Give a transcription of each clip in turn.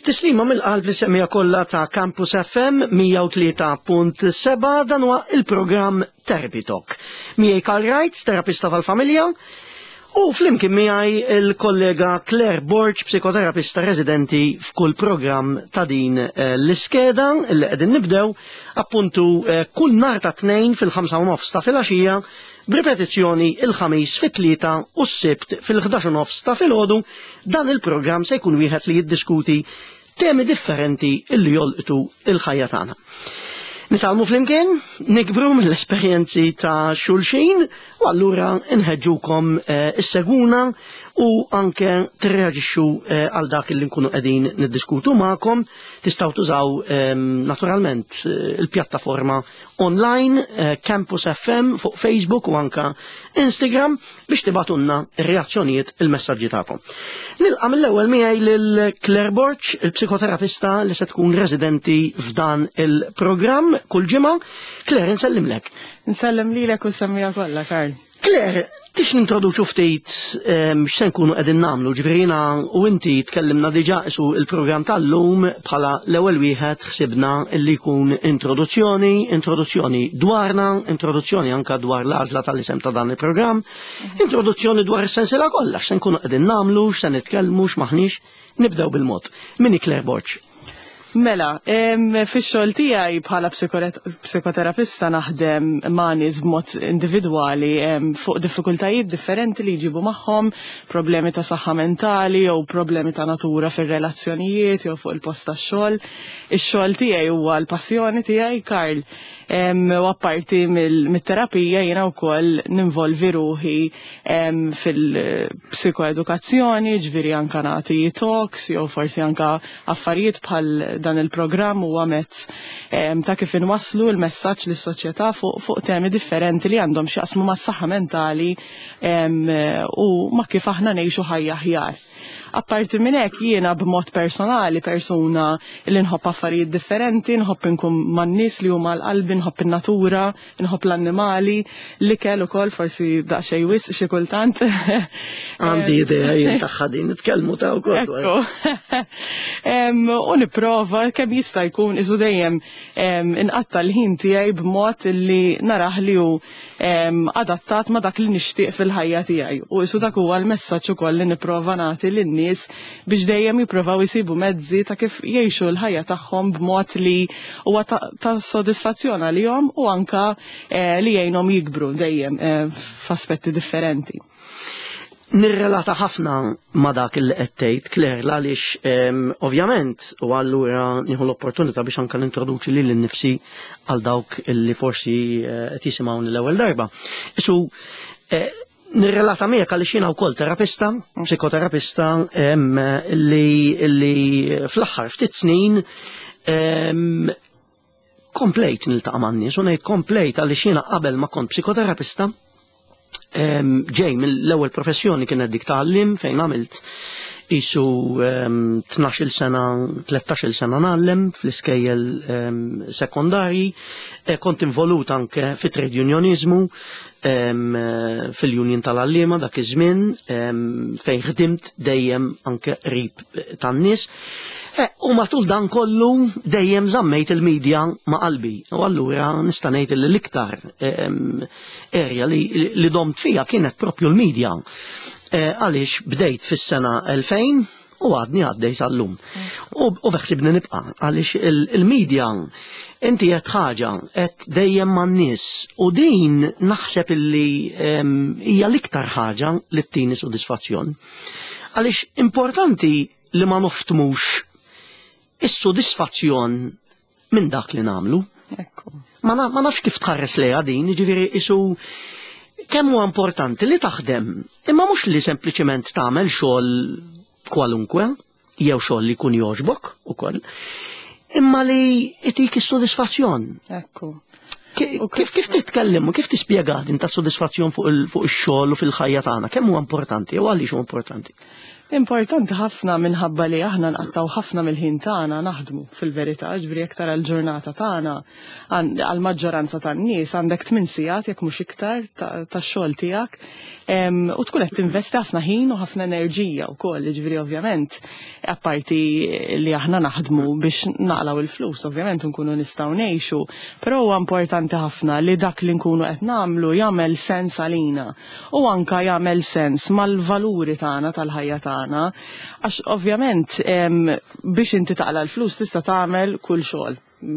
Tislima mill-qalb li semmija kollha ta' Campus FM 103.7 dan huwa il-programm Therapy Talk. Miegħi Carl Wright, terapista tal-familja, u flimkien miegħi il-kollega Claire Borch, psikoterapista residenti f'kull programm ta' din l-iskeda li qegħdin nibdew appuntu kull nhar ta' tnejn fil-5:30 ta' filgħaxija, b'ripetizzjoni il-ħamis fit-3 u s-sibt fil-11:30 ta' filgħodu. Dan il-programm se jkun wieħed li jiddiskuti temi differenti illi jolqtu il-ħajja tagħna. Nitalmu flimkien, nikbru mill-esperjenzi ta' xulxin u allura nħeġġukom is-seguna u anke tirreaġixxu għal dak li nkunu qegħdin niddiskutu magħkom. Tistgħu tużaw naturalment il-pjattaforma online Campus FM fuq Facebook u anke Instagram biex tibatunna ir-reazzjonijiet il-messaġġi tagħkom. Nilqa' mill-ewwel miegħi lil Claire Borch, il-psikoterapista li se tkun residenti f'dan il-programm kull ġimgħa. Claire, nsellimlek. Nsellem lilek u semmija kollha, Karl. Claire, tix nintroduċu ftit x'se nkunu qegħdin nagħmlu, ġifieri jiena u inti tkellimna diġà isu il-programm tal-lum bħala l-ewwel wieħed ħsibna li jkun introduzzjoni dwarna, introduzzjoni anke dwar l-għażla tal-isem ta' dan il-programm, introduzzjoni dwar is-sensiela kollha, x'se nkunu qegħdin nagħmlu, x'se nitkellmu, x'maħniex. Nibdew bil-mod. Minni Claire Borch. Mela, fix-xogħol tiegħi bħala psikoterapista naħdem ma' nies b'mod individwali fuq diffikultajiet differenti li jġibu magħhom problemi ta' saħħa mentali jew problemi ta' natura fir-relazzjonijiet jew fuq il-post tax-xogħol. Ix-xogħol tiegħi huwa l-passjoni tiegħi, Karl. U apparti mit-terapija jiena wkoll ninvolvi ruħi fil-psikoedukazzjoni, ġifieri anke nagħti talks jew forsi anke affarijiet bħal dan il-programm huwa mezz ta' kif inwasslu l-messaġġ lis-soċjetà fuq temi differenti li għandhom x'jaqsmu mas-saħħa mentali u ma' kif aħna ngħixu ħajja aħjar. Apparti minn hekk jiena b'mod personali persuna li nħobb affarijiet differenti, nħobb inkun man-nies li huma l-qalbi, nħobb in-natura, nħobb l-annimali, l-ikel ukoll forsi daqsxejn wisq xi kultant. Għandi idea jien tagħha din nitkellmu ta' wkoll. U nipprova kemm jista' jkun isu dejjem inqatta' l-ħin tiegħi b'mod li narah li hu adattat ma' dak li nixtieq fil-ħajja tiegħi. U isu dak huwa l-messaġġ ukoll li nipprova nagħti lin-nies biex dejjem jippruvaw isibu mezzi ta' kif jgħixu l-ħajja tagħhom b'mod li huwa ta' sodisfazzjon għalihom u anke li jgħinhom jikbru dejjem f'aspetti differenti. Nirrelata ħafna ma' dak il qed tgħid, Claire, għaliex ovvjament u allura nieħu l-opportunità biex anke nintroduċi lili nnifsi għal dawk li forsi qed jisimgħuni l-ewwel darba. Isu nirrelata miegħek għaliex jiena wkoll terapista, psikoterapista li fl-aħħar ftit snin komplejt niltaqa' man-nies u ngħid komplejt għaliex jiena qabel ma kont psikoterapista ġej mill-ewwel professjoni kienet dik tagħlim fejn għamilt isu 12 sena, 13 sena nagħlem fl-iskejjel sekondarji, kont involut anke fi trade unionizmu fil-Union tal-Għalliema dak iż-żmien fejn ħdimt dejjem anke qrib tan-nies. U matul dan kollu dejjem żammejt il-medja ma' qalbi. U allura nista' ngħid li l-iktar area li domt fija kienet propju l-medja. Għaliex bdejt fis-sena 2000 u għadni għaddej sal-lum. U beħsibni nibqa' għaliex il-medja inti qed ħaġa qed dejjem man-nies u din naħseb illi hija l-iktar ħaġa li ttini sodisfazzjon. Għaliex importanti li ma noftmux is-sodisfazzjon minn dak li nagħmlu. Ma nafx kif tħares lejha din, jiġifieri isu kemm huwa importanti li taħdem, imma mhux li sempliċement tagħmel xogħol kwalunkwe, jew xogħol li jkun jogħġbok ukoll, imma li itik is-sodisfazzjon. Kif titkellem u kif tispjega din tas-sodisfazzjon fuq ix-xogħol u fil-ħajja tagħna, kemm huwa importanti jew għaliex huwa importanti? Importanti ħafna minħabba li aħna nqattaw ħafna mill-ħin tagħna naħdmu fil-verità, ġifieri aktar għall-ġurnata tagħna għall-maġġoranza tan-nies għandek 8 sigħat jekk mhux iktar tax-xogħol tiegħek u tkun qed tinvesti ħafna ħin u ħafna enerġija wkoll, ġifieri ovvjament apparti li aħna naħdmu biex naqlaw il-flus, ovvjament nkunu nistgħu ngħixu, però huwa importanti ħafna li dak li nkunu qed nagħmlu jagħmel sens għalina u anke jagħmel sens mal-valuri tagħna tal-ħajja tagħna. Għax ovvjament biex inti taqla l-flus tista' tagħmel kull xogħol,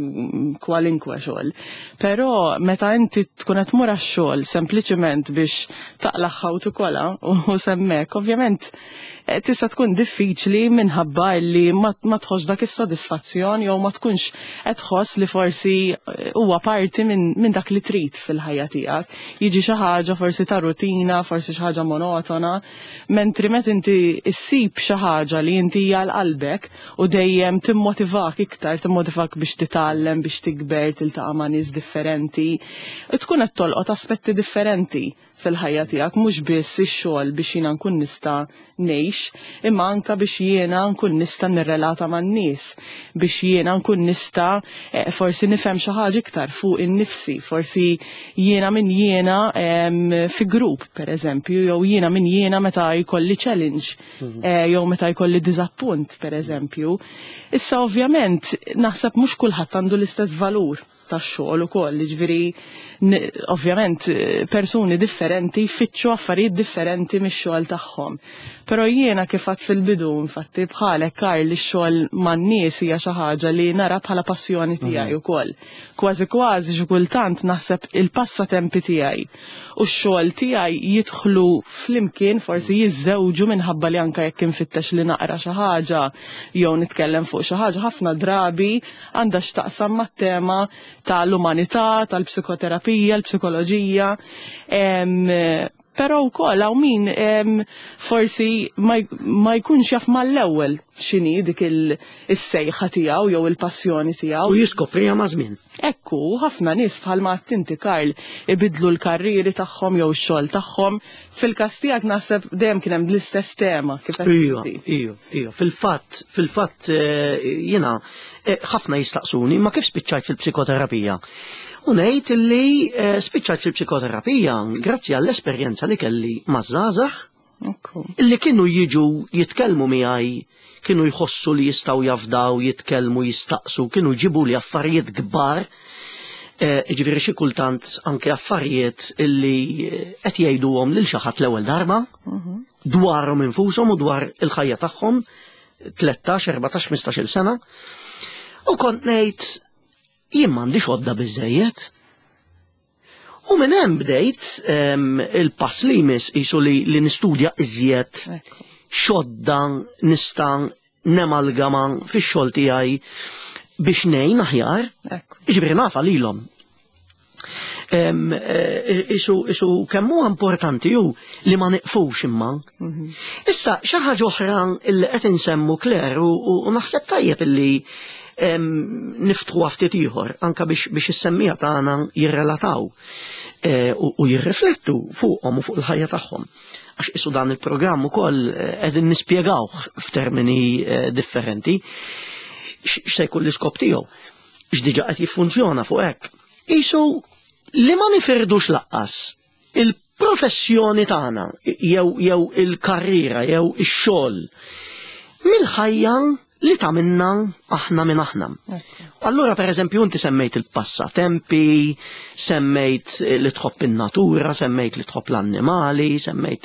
kwalinkwa xogħol. Però meta inti tkun qed tmur għax-xogħol sempliċement biex taqlaħħa u tikolha u semmek, ovvjament tista' tkun diffiċli minħabba li ma tħoss dak is-sodisfazzjon jew ma tkunx qed tħoss li forsi huwa parti minn dak li trid fil-ħajja tiegħek. Jiġi xi ħaġa forsi ta' rutina, forsi xi ħaġa monotona, mentri meta inti issib xi ħaġa li inti hija l-qalbek u dejjem timmotivak iktar, timmotivak biex titgħallem, biex tikber, tiltaqa' ma' nies differenti, tkun qed tolqot aspetti differenti fil-ħajja tiegħek, mhux biss ix-xogħol biex jiena nkun nista' ngħix, imma anke biex jiena nkun nista' nirrelata man-nies, biex jiena nkun nista' forsi nifhem xi ħaġa iktar fuq innifsi, forsi jiena min jiena fi grupp pereżempju, jew jiena min jiena meta jkolli challenge, jew meta jkolli diżappunt pereżempju. Issa ovvjament naħseb mhux kulħadd għandu l-istess valur tax-xogħol ukoll, jiġifieri ovvjament persuni differenti jfittxu affarijiet differenti mix-xogħol tagħhom. Però jiena kif għadt fil-bidu infatti bħalek Karl ix-xogħol man-nies hija xi ħaġa li nara bħala passjoni tiegħi wkoll. Kważi kważi xi kultant naħseb il-passatempi tiegħi u x-xogħol tiegħi jidħlu flimkien forsi jiżżewġu minħabba li anke jekk infittex li naqra xi ħaġa jew nitkellem fuq xi ħaġa ħafna drabi għandha x'taqsam mat-tema tal-umanità, tal-psikoterapija, l-psikoloġija, però wkoll hawn min forsi ma jkunx jaf mal-ewwel x'inhi dik is-sejħa tiegħu jew il-passjoni tiegħu. U jiskopriha ma' żmien. Ekku, ħafna nies bħalma qed inti Karl ibidlu l-karrieri tagħhom jew x-xogħol tagħhom. Fil-każ tiegħek naħseb dejjem kien hemm l-istess tema kif qed inti. Ija. Fil-fatt jiena ħafna jistaqsuni ma kif spiċċajt fil-psikoterapija. U ngħid li spiċċajt fil-psikoterapija grazzi għall-esperjenza li kelli maż-żgħażagħ illi kienu jiġu jitkellmu miegħi, kienu jħossu li jistgħu jafdaw, jitkellmu, jistaqsu, kienu jġibu li affarijiet kbar, ġifieri xi kultant anke affarijiet illi qed jgħiduhom lil xi ħadd l-ewwel darba dwarhom infushom u dwar il-ħajja tagħhom 13, 14, 15-il sena. U kont ngħid jien m'għandix għodda biżżejjed. U minn hemm bdejt il-pass li jmiss qisu li nistudja iżjed x'għodda nista' nemalgama fix-xogħol tiegħi biex ngħin aħjar, jiġifieri nafa lilhom. Isu kemm huwa importanti hu li ma neqfux imma. Issa xi ħaġa oħra li qed insemmu Claire u naħseb tajjeb illi niftħu ftit ieħor anke biex is-semmija tagħna jirrelataw u jirriflettu fuqhom u fuq il-ħajja tagħhom. Għax isu dan il-programm ukoll qegħdin nispjegawh f'termini differenti x'se jkun l-iskop tiegħu, x'diġà qed jiffunzjona fuq hekk. Isu li ma nifirdux laqqas il-professjoni tagħna jew il-karriera jew ix-xogħol mill-ħajja li tagħmilna aħna minn aħna. Allura pereżempju inti semmejt il-passatempi, semmejt li tħobb in-natura, semmejt li tħobb l-annimali, semmejt.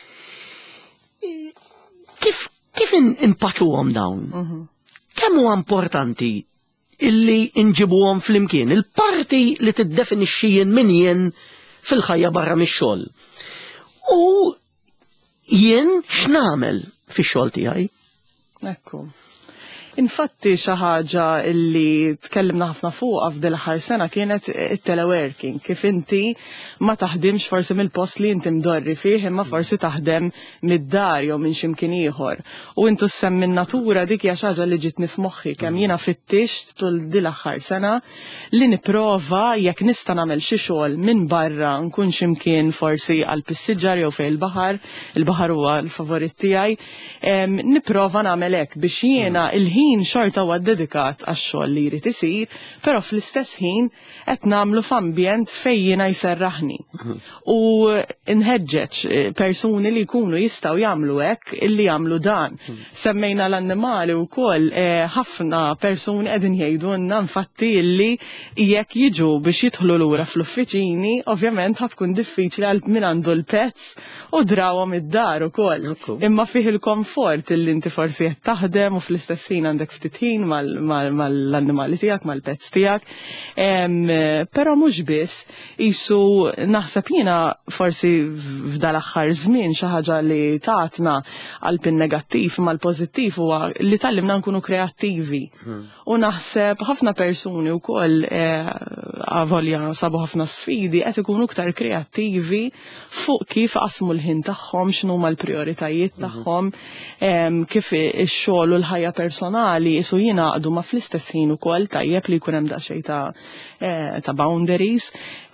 Kif impaċuhom dawn? Kemm huwa importanti illi inġibuhom flimkien, il-parti li tiddefinixxi jien min jien fil-ħajja barra mix-xogħol. U jien x'nagħmel fix-xogħol tiegħi? Ekku. Infatti xi ħaġa li tkellimna ħafna fuqha f'dil aħħar sena kienet it-teleworking, kif inti ma taħdimx forsi mill-post li inti mdorri fih, imma forsi taħdem mid-dar jew minn x'imkien ieħor. U intu semmi natura dik hija xi ħaġa li ġitni f'moħħi kemm jiena fittixt tul din l-aħħar sena li nipprova jekk nista' nagħmel xi xogħol minn barra nkun x'imkien forsi għal pissiġġar jew fejn il-baħar huwa l-favorit tiegħi, nipprova nagħmel hekk biex jiena il-ħin xorta huwa dedikat għax-xogħol li jrid isir, però fl-istess ħin qed nagħmlu f'ambjent fejn jiena jserraħni. U nħeġġeġ persuni li jkunu jistgħu jagħmlu hekk illi jagħmlu dan. Semmejna l-annimali wkoll ħafna persuni qegħdin jgħidulna infatti illi jekk jiġu biex jidħlu lura fl-uffiċini, ovvjament ħad tkun diffiċli għal min għandu l-pets u drawhom id-dar ukoll. Imma fih il-komfort illi inti forsi qed taħdem u fl-istess ħin għandek ftit ħin mal-annimali tiegħek, mal-pets tiegħek. Però mhux biss, qisu naħseb jiena forsi f'dal aħħar żmien xi ħaġa li tatna qalbin negattiv mal-pożittiv huwa li tallimna nkunu kreattivi. U naħseb ħafna persuni wkoll avolja sabu ħafna sfidi qed ikunu iktar kreattivi fuq kif qasmu l-ħin tagħhom, x'inhuma l-prijoritajiet tagħhom, kif ix-xogħol u l-ħajja personali isu jingħaqdu ma fl-istess ħin ukoll tajjeb li jkun hemm daqsxejn ta' boundaries.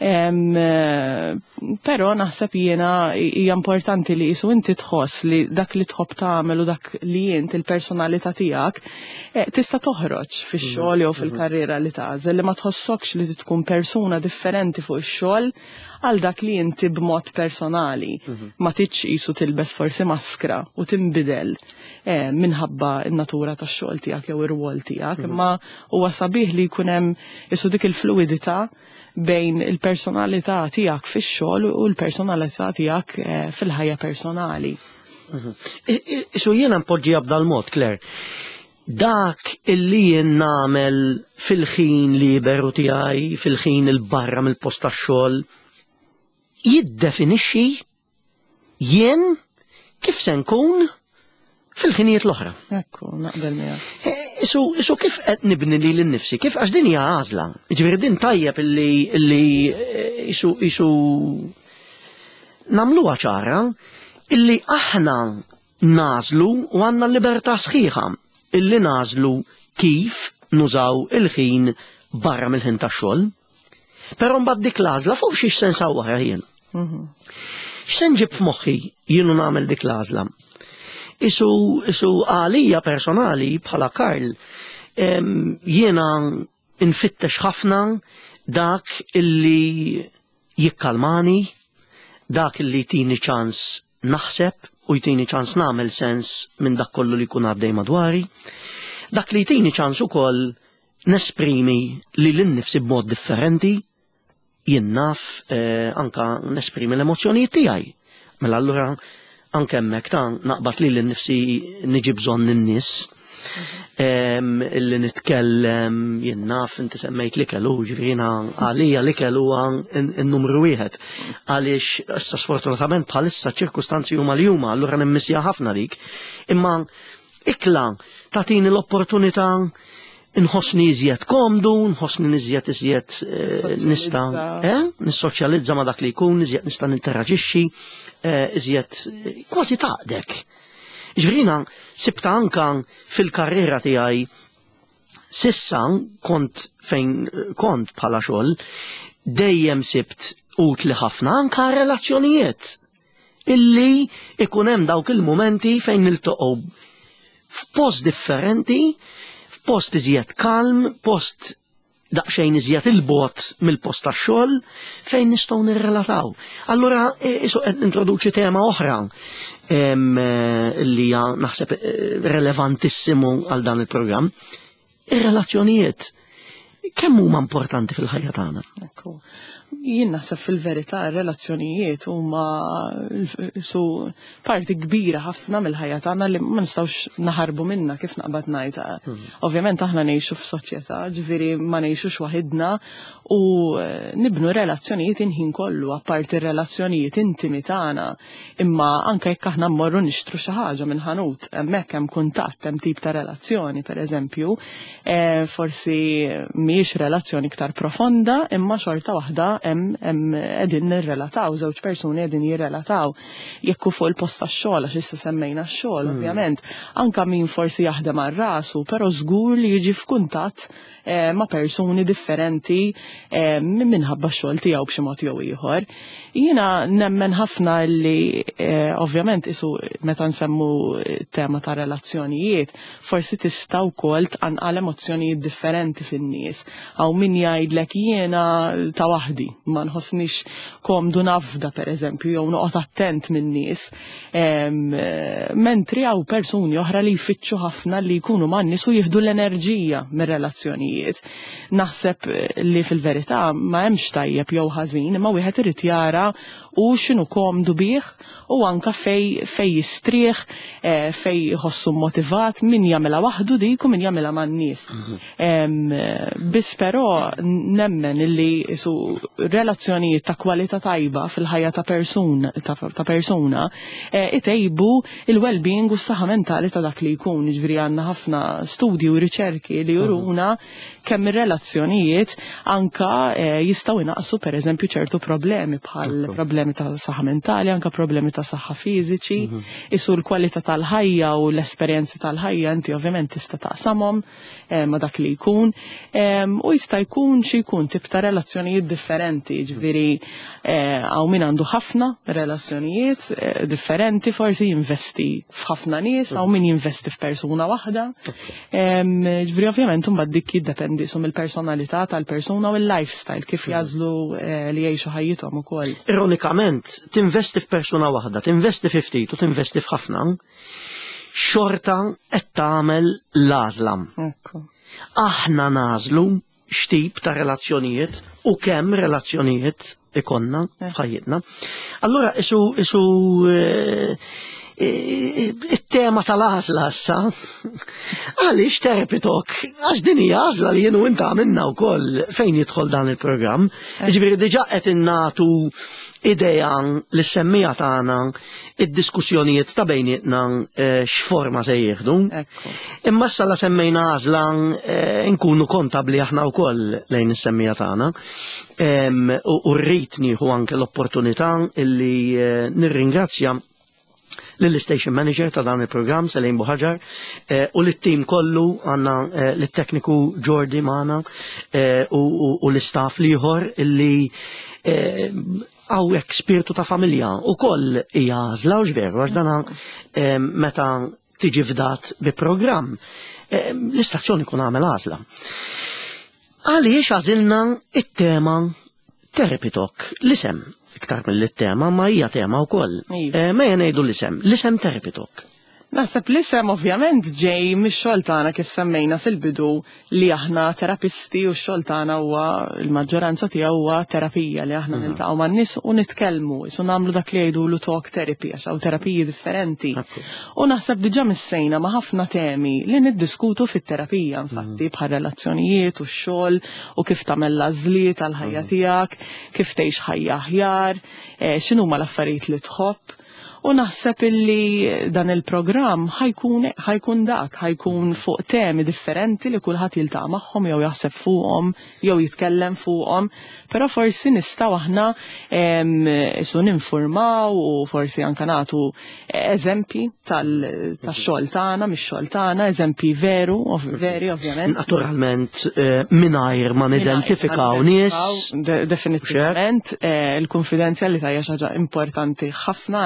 Però naħseb jiena hija importanti li isu inti tħoss li dak li tħobb tagħmel u dak li int il-personalità tiegħek tista' toħroġ fix-xogħol jew fil-karriera li tagħżel, li ma tħossokx li tkun persuna differenti fuq ix-xogħol għal dak li inti b'mod personali ma titx qisu tilbes forsi maskra u tinbidel minħabba n-natura tax-xogħol tiegħek jew ir-rwol tiegħek, imma huwa sabiħ li jkun hemm isu dik il-fluidità bejn il-personalità tiegħek fix-xogħol u l-personalità tiegħek fil-ħajja personali. Isu jiena npoġġiha b'dal mod, Claire. Dak illi jien nagħmel fil-ħin liberu tiegħi, fil-ħin il-barra mill-post tax-xogħol, jiddefinixxi jien kif se nkun fil-ħinijiet l-oħra. Ekku, naqbel miegħek. Isu kif qed nibni li l-nifsi, kif għax din hija għażla. Ġifieri din tajjeb illi isu nagħmluha ċara illi aħna nażlu u għandna l-libertà sħiħa illi nażlu kif nużaw il-ħin barra mill-ħin tax-xogħol. Però mbagħad dik l-għażla fuq xi se nsawwaħ jien. X'se nġib f'moħħi jienu nagħmel dik l-għażla? Isu għalija personali bħala Karl jiena infittex ħafna dak illi jikkalmani, dak illi jtini ċans naħseb u jtini ċans nagħmel sens minn dak kollu li jkun għaddej madwari, dak li jtini ċans ukoll nesprimi li l-innifsi b'mod differenti, jien naf anka nesprimi l-emozzjonijiet tiegħi. Mela allura anke hemmhekk ta' naqbad li l-nifsi niġi bżonn in-nies illi nitkellem, jien naf inti semmejt l-ikel ġifieri għalija l-ikel huwa n-numru wieħed għaliex issa sfortunatament bħalissa ċirkustanzi huma li huma, allura nimmissija ħafna dik, imma ikla tagħtini l-opportunità nħossni iżjed komdu, nħossni iżjed nista' nissoċjalizza ma' dak li jkun, iżjed nista' ninteraġixxi, iżjed kważi taqdek. Ġifieri sibta anka fil-karriera tiegħi sissa kont fejn kont bħala xogħol dejjem sibt utli ħafna anka relazzjonijiet illi ikun hemm dawk il-mumenti fejn niltaqgħu f'post differenti, post iżjed kalm, post daqsxejn iżjed il-bot mill-post tax-xogħol fejn nistgħu nirrelataw. Allura qed introduċi tema oħra li hija naħseb relevantissimu għal dan il-programm. Ir-relazzjonijiet kemm huma importanti fil-ħajja tagħna? jien naħseb fil-verità r-relazzjonijiet huma parti kbira ħafna mill-ħajja tagħna li ma nistgħux naħarbu minnha kif naqbad ngħid. Ovvjament aħna ngħixu f'soċjetà, ġifieri ma ngħixux waħedna u nibnu relazzjonijiet inħin kollu apparti r-relazzjonijiet intimi tagħna, imma anke jekk aħna mmorru nixtru xi ħaġa minn ħanut, hemmhekk hemm kuntatt, hemm tip ta' relazzjoni pereżempju, forsi mhijiex relazzjoni iktar profonda, imma xorta waħda hemm qegħdin nirrelataw, żewġ persuni qegħdin jirrelataw. Jekk fuq il-post tax-xogħol għax issa semmejna x-xogħol, ovvjament, anke min forsi jaħdem għal rasu, però żgur li jiġi f'kuntatt ma' persuni differenti minħabba x-xogħol tiegħu b'xi mod jew ieħor. Jiena nemmen ħafna li ovvjament isu meta nsemmu tema ta' relazzjonijiet, forsi tista' wkoll tqanqal emozzjonijiet differenti fin-nies. Hawn min jgħidlek jiena ta' waħdi, ma nħossnix komdu nafda pereżempju jew noqgħod attent min-nies. Mentri hawn persuni oħra li jfittxu ħafna li jkunu man-nies u jieħdu l-enerġija mir-relazzjonijiet. Naħseb li fil-verità ma hemmx tajjeb jew ħażin, imma wieħed irid jara u x'inhu komdu bih u anke fej jistrieħ, fej jħossu motivat, min jagħmilha waħdu dik u min jagħmilha man-nies. Biss però nemmen illi relazzjonijiet ta' kwalità tajba fil-ħajja ta' persuna itejbu il-well-being u s-saħħa mentali ta' dak li jkun. Jiġifieri għandna ħafna studji u riċerki li juruna kemm ir-relazzjonijiet anka jistgħu inaqsu pereżempju ċertu problemi bħal problemi ta' saħħa mentali, anka problemi ta' saħħa fiżiċi, isu l-kwalità tal-ħajja u l-esperjenzi tal-ħajja inti ovvjament tista' taqsamhom ma' dak li jkun u jista' jkun xi jkun tip ta' relazzjonijiet differenti, ġifieri hawn min għandu ħafna relazzjonijiet differenti, forsi jinvesti f'ħafna nies, hawn min jinvesti f'persuna waħda. Ġifieri ovvjament imbagħad dik jiddependi mill-personalità tal-persuna u l-lifestyle kif jażlu li jgħixu ħajjithom ukoll. Ironikament, tinvesti f'persuna waħda, tinvesti fi ftit u tinvesti f'ħafna, xorta qed tagħmel l-għażla. Aħna nażlu x'tip ta' relazzjonijiet u kemm relazzjonijiet ikonna f'ħajjitna. Allura isu it-tema tal-għażla issa għaliex Therapy Talk għax din hija għażla li jien u inta għamilna wkoll fejn jidħol dan il-programm. Jiġifieri diġà qed innagħtu idea li semmija tagħna id-diskussjonijiet ta' bejnietna x'forma se jieħdu. Imma issa la semmejna għażla nkunu kontabli aħna wkoll lejn is-semmija tagħna u rrid nieħu anke l-opportunità illi nirringrazzja lill-station manager ta' dan il-programm Selejn Buħaġar u l-team kollu għandna l-tekniku Jordi magħna u l-istaff liħor illi għawek spiritu ta' familja u koll hija għażla u ġveru għax dana meta tiġi fdat bi programm l-istazzjoni kun għamel għażla. Għaliex għażilna it-tema Therapy Talk, l-isem iktar mill-tema ma hija tema wkoll. Ma ngħidu l-isem Therapy Talk. Naħseb l-isem ovvjament ġej mix-xogħol tagħna kif semmejna fil-bidu li aħna terapisti u x-xogħol tagħna huwa l-maġġoranza tiegħu huwa terapija li aħna niltaqgħu man-nies u nitkellmu, isu nagħmlu dak li jgħidulu talk therapy għax hawn terapiji differenti. U naħseb diġà missejna ma' ħafna temi li niddiskutu fit-terapija infatti bħal relazzjonijiet u x-xogħol u kif tagħmel l-għażliet għall-ħajja tiegħek, kif tgħix ħajja aħjar, x'inhuma l-affarijiet li tħobb. U naħseb illi dan il-programm ħajkun fuq temi differenti li kulħadd jiltaqa' magħhom jew jaħseb fuqhom jew jitkellem fuqhom, però forsi nistgħu aħna isu ninformaw u forsi anke nagħtu eżempji tax-xogħol tagħna mix-xogħol tagħna, eżempji veri ovvjament. Naturalment mingħajr ma nidentifikaw nies. Definitivament il-konfidenzjalità hija xi ħaġa importanti ħafna għalina.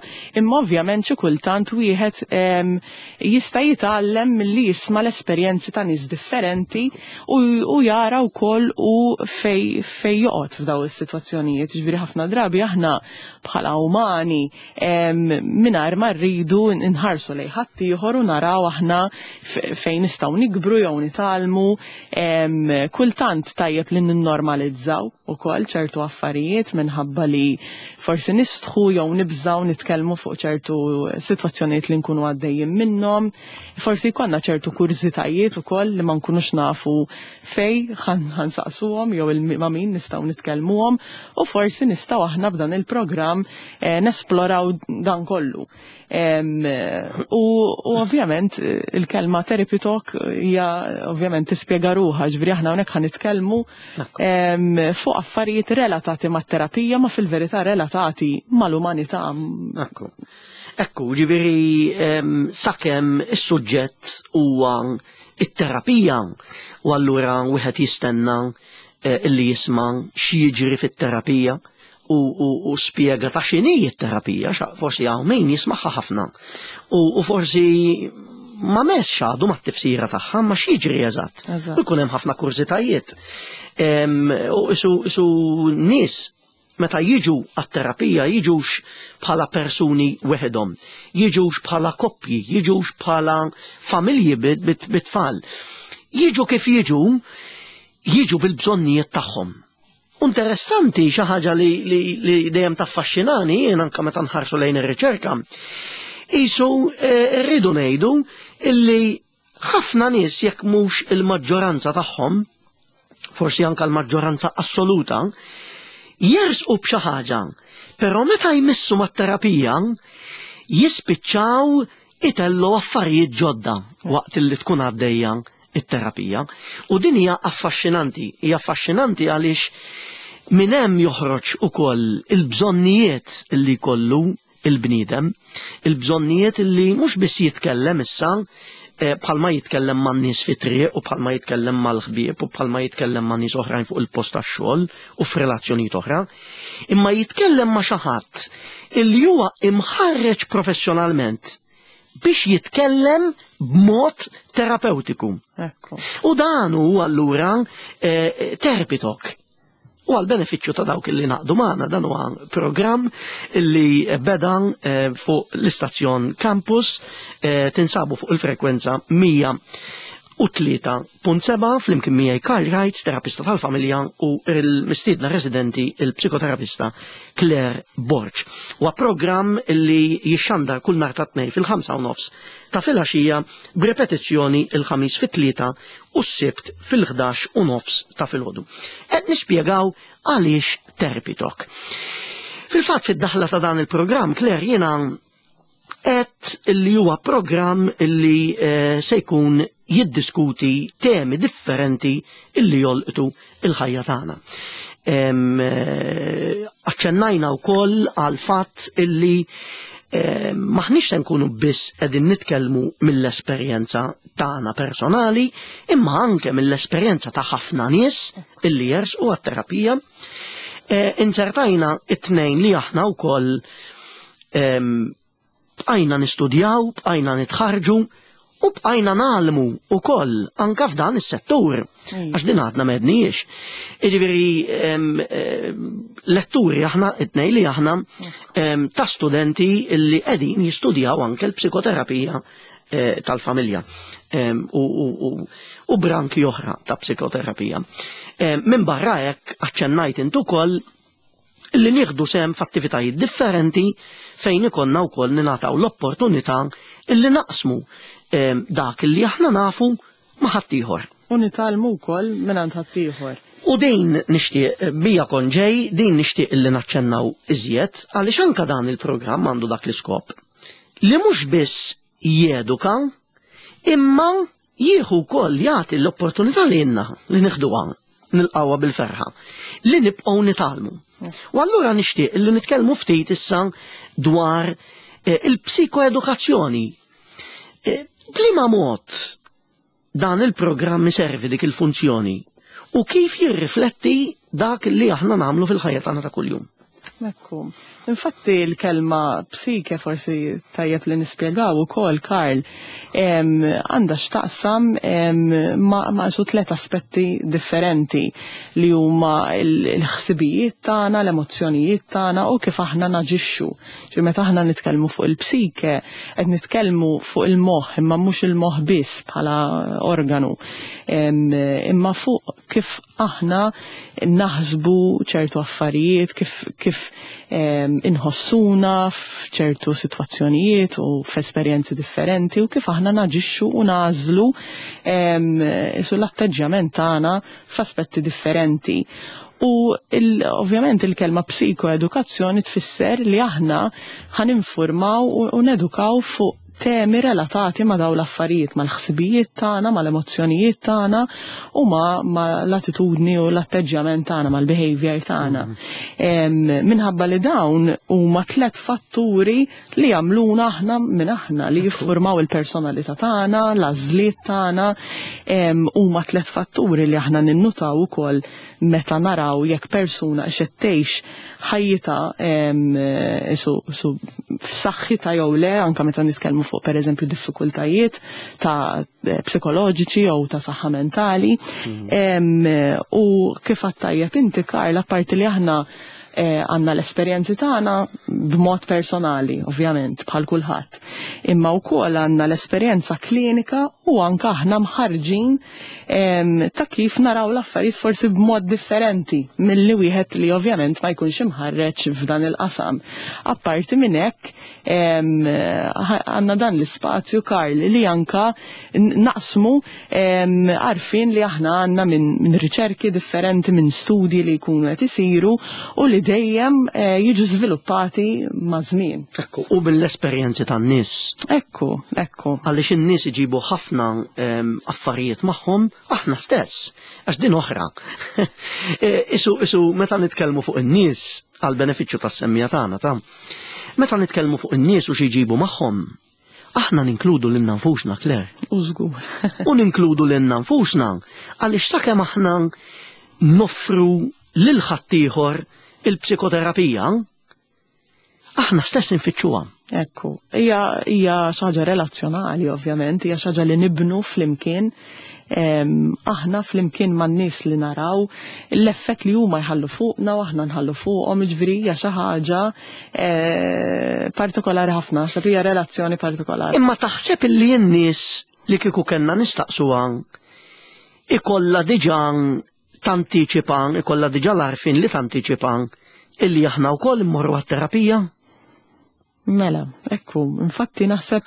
imma ovvjament xi kultant wieħed jista' jitgħallem milli jisma' l-esperjenzi ta' nies differenti u jara wkoll u fej joqgħod f'daw is-sitwazzjonijiet. Ġifieri ħafna drabi aħna bħala umani mingħajr ma rridu nħarsu lejn ħadd ieħor u naraw aħna fejn nistgħu nikbru jew nitgħallmu. Kultant tajjeb li ninnormalizzaw ukoll ċertu affarijiet minħabba li forsi nistħu jew nibżgħu nitkellmu fuq ċertu sitwazzjonijiet li nkunu għaddejjin minnhom. Forsi jkollna ċertu kurżitajiet ukoll li ma nkunux nafu fej ħansaqsuhom jew ma' min nistgħu nitkellmuhom u forsi nistgħu aħna b'dan il-programm nesploraw dan kollu. U ovvjament il-kelma therapy talk hija ovvjament tispjega ruħha, ġifieri aħna hawnhekk ħanitkellmu fuq affarijiet relatati mat-terapija ma fil-verità relatati mal-umanità. Ekku, ġifieri sakemm is-suġġett huwa it-terapija u allura wieħed jistenna illi jisma' x'jiġri fit-terapija u spjega ta' x'inhi t-terapija, forsi hawn min jismagħha ħafna u forsi ma mexx għadu mat-tifsira tagħha ma x'jiġri eżatt. Ikun hemm ħafna kurżitajiet. Isu nies meta jiġu għat-terapija jiġux bħala persuni weħedhom, jiġux bħala koppji, jiġux bħala familji bit-tfal. Jiġu kif jiġu bil-bżonnijiet tagħhom. Interessanti xi ħaġa li dejjem taffaxxinani jien anke meta nħarsu lejn ir-riċerka. Isu rridu ngħidu illi ħafna nies jekk mhux il-maġġoranza tagħhom, forsi anke l-maġġoranza assoluta, jersqu b'xi ħaġa, però meta jmissu mat-terapija jispiċċaw itellu affarijiet ġodda waqt li tkun għaddejja it-terapija. U din hija affaxxinanti għaliex minn hemm joħroġ ukoll il-bżonnijiet li jkollu il-bniedem, il-bżonnijiet li mhux biss jitkellem issa bħalma jitkellem man nies fit-triq u bħalma jitkellem mal-ħbieb u bħalma jitkellem man nies oħrajn fuq il-post tax-xogħol u f'relazzjonijiet oħra, imma jitkellem ma' xi ħadd illi huwa imħarreġ professjonalment biex jitkellem b'mod terapeutiku. U dan hu allura therapy talk. U għal-benefiċċju ta' dawk li naqdu magħna dan huwa programm li beda fuq l-istazzjon Campus tinsabu fuq il-frekwenza 103.7 flimkien miegħi Cartwright, terapista tal-familja u l-mistiedna residenti il-psikoterapista Claire Borch. Huwa programm li jixxandar kull nhar ta' tnejn fil-5:30 ta' filgħaxija b'repetizzjoni il-ħamis fit-tlieta u s-sibt fil-11:30 ta' filgħodu. Qed nispjegaw għaliex therapy talk. Fil-fatt fid-daħla ta' dan il-programm Claire jiena qed li huwa programm li se jkun jiddiskuti temi differenti illi jolqtu il-ħajja tagħna. Aċċennajna wkoll għal fatt illi maħniex se nkunu biss qegħdin nitkellmu mill-esperjenza tagħna personali, imma anke mill-esperjenza ta' ħafna nies illi jersqu għat-terapija. Insertajna it-tnejn li aħna wkoll bqajna nistudjaw, bqajna nitħarġu u bqajna nagħlmu wkoll anke f'dan is-settur għax din għadna m'għedniex. Jiġifieri letturi aħna it-tnejn li aħna ta' studenti li qegħdin jistudjaw anke l-psikoterapija tal-familja u branki oħra ta' psikoterapija. Minn barra hekk aċċennajt int ukoll li nieħdu sehem f'attivitajiet differenti fejn ikonna wkoll ningħataw l-opportunità illi naqsmu dak li aħna nafu ma' ħadd ieħor. U nitgħallmu wkoll mingħand ħadd ieħor. U din nixtieq bija konġej, din nixtieq illi naċċennaw iżjed għaliex anke dan il-programm għandu dak l-iskop li mhux biss jeduka imma jieħu wkoll jagħti l-opportunità lilna li nieħduha nilqawha bil-ferħa li nibqgħu nitgħallmu. U allura nixtieq illi nitkellmu ftit issa dwar il-psikoedukazzjoni. Bliema mod dan il-programm iservi dik il-funzjoni u kif jirrifletti dak li aħna nagħmlu fil-ħajja tagħna ta' kuljum. Ekku. Infatti l-kelma psike forsi tajjeb li nispjegaw ukoll Karl għandha x'taqsam ma' tliet aspetti differenti li huma l-ħsibijiet tagħna, l-emozzjonijiet tagħna u kif aħna naġixxu. Ġi meta aħna nitkellmu fuq il-psike qed nitkellmu fuq il-moħħ imma mhux il-moħħ biss bħala organu. Imma fuq kif aħna naħsbu ċertu affarijiet, kif inħossuna f'ċertu sitwazzjonijiet u f'esperjenzi differenti u kif aħna naġixxu u nażlu l-atteġġjament tagħna f'aspetti differenti. U ovvjament il-kelma psikoedukazzjoni tfisser li aħna ħaninformaw u nedukaw fuq temi relatati ma' daw l-affarijiet, ma' l-ħsibijiet tagħna, ma' l-emozzjonijiet tagħna u ma' l-attitudni u l-atteġġjament tagħna, ma' l-behavior tagħna. Minħabba li dawn huma tliet fatturi li jagħmluna aħna minn aħna li jiffurmaw il-personalità tagħna, l-għażliet tagħna, huma tliet fatturi li aħna ninnutaw ukoll meta naraw jekk persuna qed tgħix ħajjita f'saħħitha jew le, anke meta nitkellmu fuq pereżempju diffikultajiet ta' psikoloġiċi jew ta' saħħa mentali. U kif għattajjeb inti Karl, apparti li aħna għandna l-esperjenzi tagħna b'mod personali, ovvjament, bħal kulħadd. Imma wkoll għandna l-esperjenza klinika u anke aħna mħarġin ta' kif naraw l-affarijiet forsi b'mod differenti milli wieħed li ovvjament ma jkunx imħarreġ f'dan il-qasam. Apparti minn hekk għandna dan l-ispazju Karl li anke naqsmu għarfien li aħna għandna minn riċerki differenti, minn studji li jkunu qed isiru u li dejjem jiġu żviluppati ma' żmien. Ekku, u bil-esperjenzi tan-nies. Ekku. Għaliex in-nies iġibu ħafna affarijiet magħhom aħna stess, għax din oħra. Isu meta nitkellmu fuq in-nies għal benefiċċju tas-semmija tagħna ta' meta nitkellmu fuq in-nies u xi jġibu magħhom, aħna ninkludu lil nfusna Kler. Użgur. U ninkludu lil nfusna għaliex sakemm aħna noffru lil ħaddieħor il-psikoterapija, aħna stess infittxuha. Ekku, hija xi ħaġa relazzjonali ovvjament, hija xi ħaġa li nibnu flimkien. Aħna flimkien man-nies li naraw l-effett li huma jħallu fuqna u aħna nħallu fuqhom, jiġifieri hija xi ħaġa partikolari ħafna, sab hija relazzjoni partikolari. Imma taħseb illi n-nies li kieku kellna nistaqsuha ikollha diġà tantiċipan, ikollha diġà l-għarfien li tantiċipan illi aħna wkoll immorru għat-terapija? Mela, ekku, infatti naħseb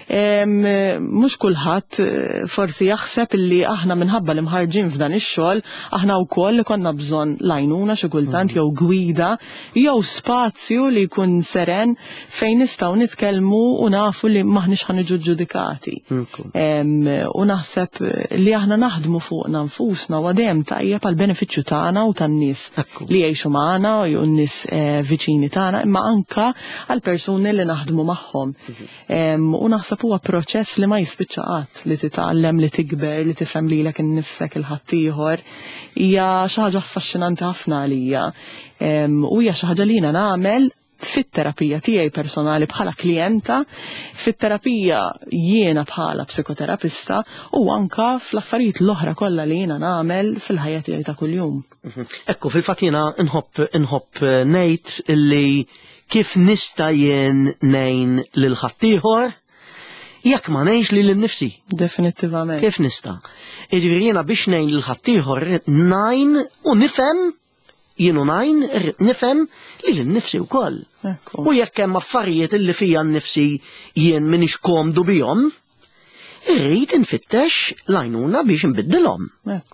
mhux kulħadd forsi jaħseb li aħna minħabba li mħarġin f'dan ix-xogħol aħna wkoll li konna bżonn lajnuna xi kultant jew gwida jew spazju li jkun seren fejn nistgħu nitkellmu u nafu li maħniex ħaniġu ġudikati. U naħseb li aħna naħdmu fuqna nfusna u dejjem tajjeb għall benefiċċju tagħna u tan-nies li jgħixu magħna u n-nies viċini tagħna, imma anke għall persuni li naħdmu magħhom. U naħseb huwa proċess li ma jispiċċa qatt li titgħallem, li tikber, li tifhem lilek innifsek il-ħaddieħor. Hija xi ħaġa affaxxinanti ħafna għalija. U hija xi ħaġa li jiena nagħmel fit-terapija tiegħi personali bħala klijenta, fit-terapija jiena bħala psikoterapista u anke fl-affarijiet l-oħra kollha li jiena nagħmel fil-ħajja tiegħi ta' kuljum. Ekku, fil-fatt jiena inħobb ngħid illi kif nista' jien ngħin lil ħaddieħor jekk ma ngħinx lil innifsi. Definittivament. Kif nista'? Jiġifieri jiena biex ngħin lil ħaddieħor ngħin u nifhem jienu ngħin nifhem lil innifsi wkoll. U jekk hemm affarijiet illi fija nnifsi jien m'iniex komdu bihom, irrid infittex l-għajnuna biex nbiddilhom.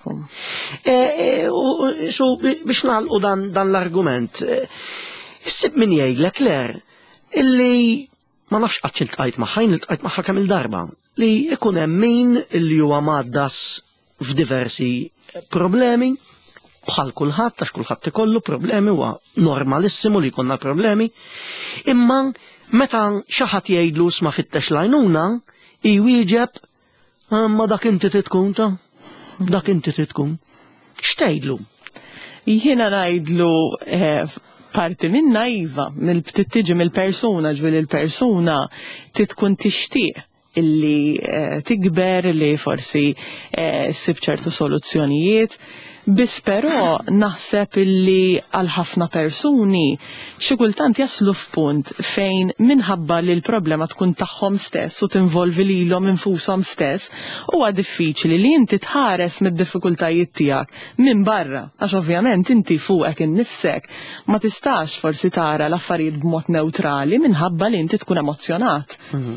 Biex nagħlqu dan l-argument. Issib min jgħidlek Kler illi ma nafx qatt iltqajt magħha, iltqajt magħha kemm il-darba li ikun hemm min illi huwa m'għaddas f'diversi problemi bħal kulħadd għax kulħadd ikollu problemi huwa normalissimu li jkollna problemi, imma meta xi ħadd jgħidlu isma' fittex l-għajnuna jwieġeb ma dak inti titkun ta' dak inti titkun. X'tgħidlu? Jiena ngħidlu parti minna iva, tiġi mill-persuna, ġvili l-persuna titkun tixtieq illi tikber li forsi ssib ċertu soluzzjonijiet. Biss però naħseb illi għal ħafna persuni xi kultant jaslu f'punt fejn minħabba li l-problema tkun tagħhom stess u tinvolvi lilhom infushom stess, huwa diffiċli li inti tħares mid-diffikultajiet tiegħek minn barra, għax ovvjament inti fuqek innifsek ma tistax forsi tara l-affarijiet b'mod neutrali minħabba li inti tkun emozjonat.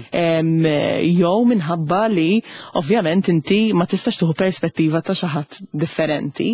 Jew minħabba li ovvjament inti ma tistax tieħu perspettiva ta' xi ħadd differenti.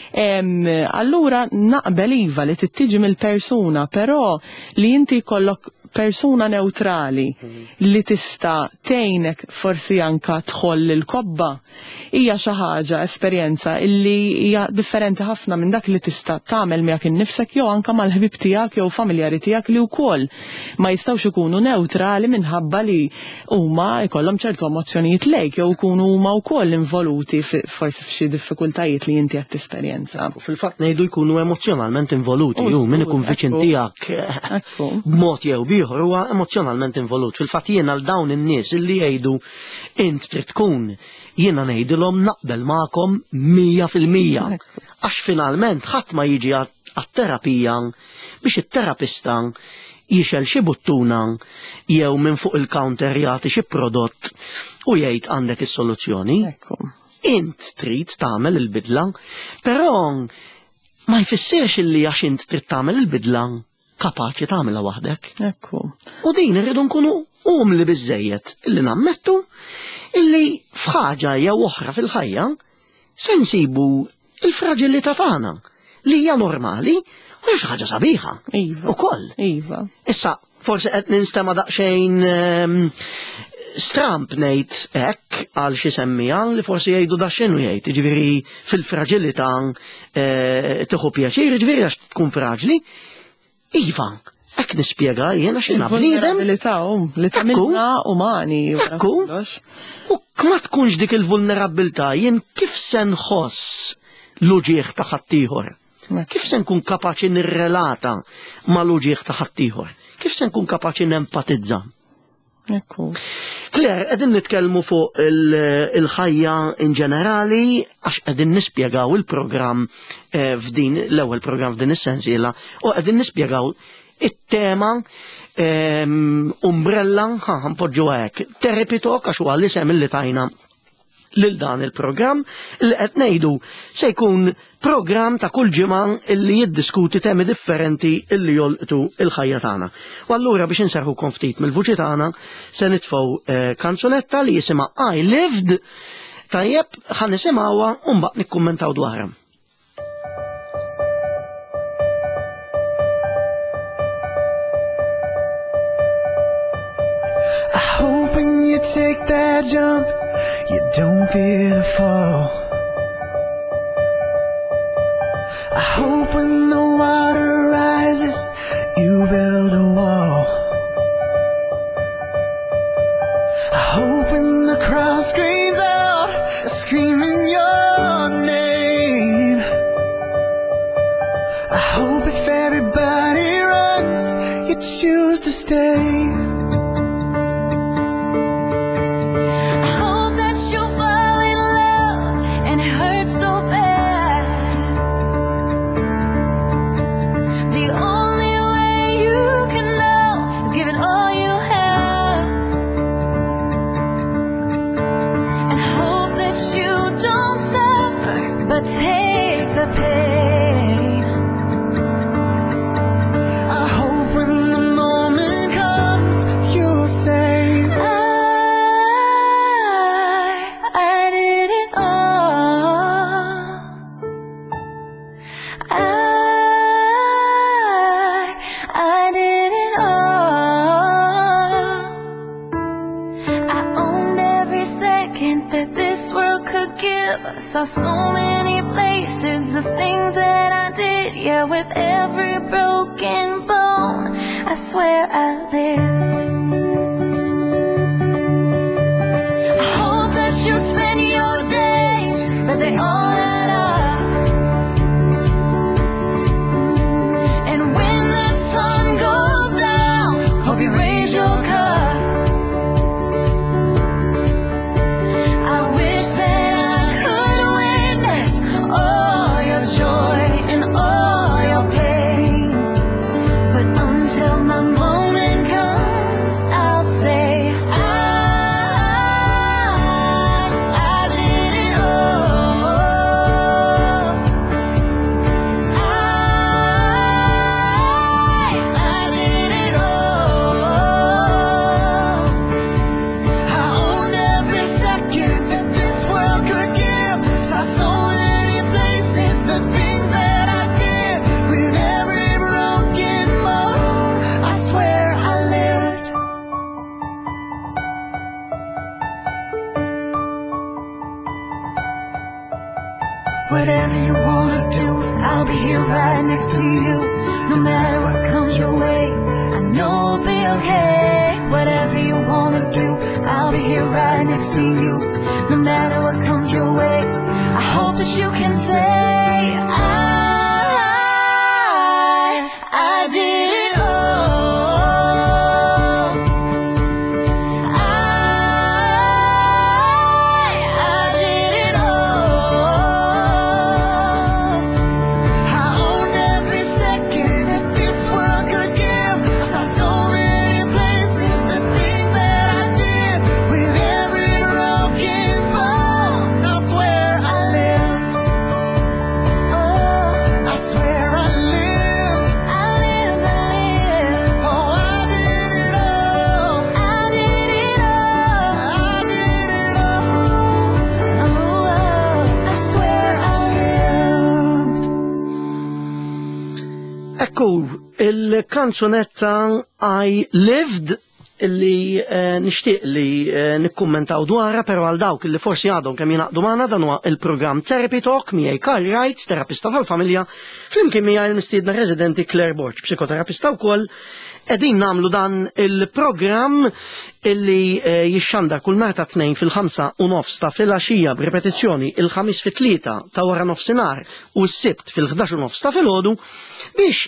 Allura naqbel iva li tittiġi mill-persuna, però li inti kollok persuna neutrali li tista' tgħinek forsi anka tħoll il-kobba hija xi ħaġa esperjenza illi hija differenti ħafna minn dak li tista' tagħmel miegħek innifsek jew anke mal-ħbib tiegħek jew familjari tiegħek li wkoll ma jistgħux ikunu neutrali minħabba li huma jkollhom ċertu emozzjonijiet lejk jew ikunu huma wkoll involuti forsi f'xi diffikultajiet li inti qed tesperjenza. Fil-fatt ngħidu jkunu emozjonalment involuti, hu min ikun viċin tiegħek b'mod jew ieħor huwa emozjonalment involut. Fil-fatt jiena għal dawn in-nies illi jgħidu int trid tkun, jiena ngħidilhom naqbel magħkom 100%. Għax finalment ħadd ma jiġi għat-terapija biex it-terapista jixel xi buttuna jew minn fuq il-counter jagħti xi prodott u jgħid għandek is-soluzzjoni. Int trid tagħmel il-bidla, però ma jfissirx illi għax int trid tagħmel il-bidla kapaċi tagħmilha waħdek. U din irridu nkunu umli biżżejjed illi nammettu illi f'ħaġa jew oħra fil-ħajja se nsibu il-fraġillità tagħna li hija normali u hija xi ħaġa sabiħa. Ukoll. Issa forsi qed ninstema' daqsxejn stramp ngħid hekk għal xi semmija li forsi jgħidu daxxejn u jgħid, jiġifieri fil-fraġillità tieħu pjaċir, jiġifieri għax tkun fraġli. Iva, hekk nispjega jiena x'inha bniedem li tagħmilna umani. Ekku, u ma tkunx dik il-vulnerabilità jien kif se nħoss l-uġieħ ta' ħaddieħor? Kif se nkun kapaċi nirrelata ma' l-uġieħ ta' ħaddieħor? Kif se nkun kapaċi nempatizza? Claire, qegħdin nitkellmu fuq il-ħajja in ġenerali għax qegħdin nispjegaw il-programm f'din l-ewwel programm f'din is-sensiela u qegħdin nispjegaw it-tema umbrella ħanpoġġu hekk. Therapy Talk għax huwa l-isem illi tajna lil dan il-programm li qed ngħidu se jkun programm ta' kull ġimgħa illi jiddiskuti temi differenti illi jolqtu il-ħajja tagħna. U allura biex inserħukom ftit mill-vuċi tagħna se nitfgħu kanzunetta li jisimha I Lived, tajjeb ħan nisimgħuha u mbagħad nikkummentaw dwarha. I hope when you take that jump you don't fear the fall. I hope when the water rises, you build a wall. I hope when the crowd screams out, screaming your name. I hope if everybody runs, you choose to stay. Take the pain. I hope when the moment comes, you'll say, I did it all. I did it all. I owned every second that this world could give. I saw so many places, the things that I did, yeah, with every broken bone, I swear I lived. I hope that you spend your days, but they all add up. And when the Whatever you wanna do, I'll be here right next to you. No matter what comes your way, I know it'll be okay. Whatever you wanna do, I'll be here right next to you. No matter what comes your way, I hope that you can say I did it all. I did it all. I own every second that this world could give. I saw so many places, the things that I did. With every broken bone, I swear I lived. Oh, I swear I lived. I lived, I lived. Oh, I did it all. I did it all. I did it all. Oh, I swear I lived. Ekku, il-kanzunetta I Lived illi nixtieq li nikkummentaw dwarha, però għal dawk illi forsi għadhom kemm jingħaqdu magħna dan huwa il-programm Therapy Talk miegħi Carl Wright, terapista tal-familja, flimkien miegħi l-mistiedna residenti Claire Borch, psikoterapista wkoll. Qegħdin nagħmlu dan il-programm illi jixxandar kull nhar ta' tnejn fil-5:30 ta' filgħaxija b'ripetizzjoni il-ħamis fit-tlieta ta' wara nofsinhar u s-sibt fil-11:30 ta' filgħodu biex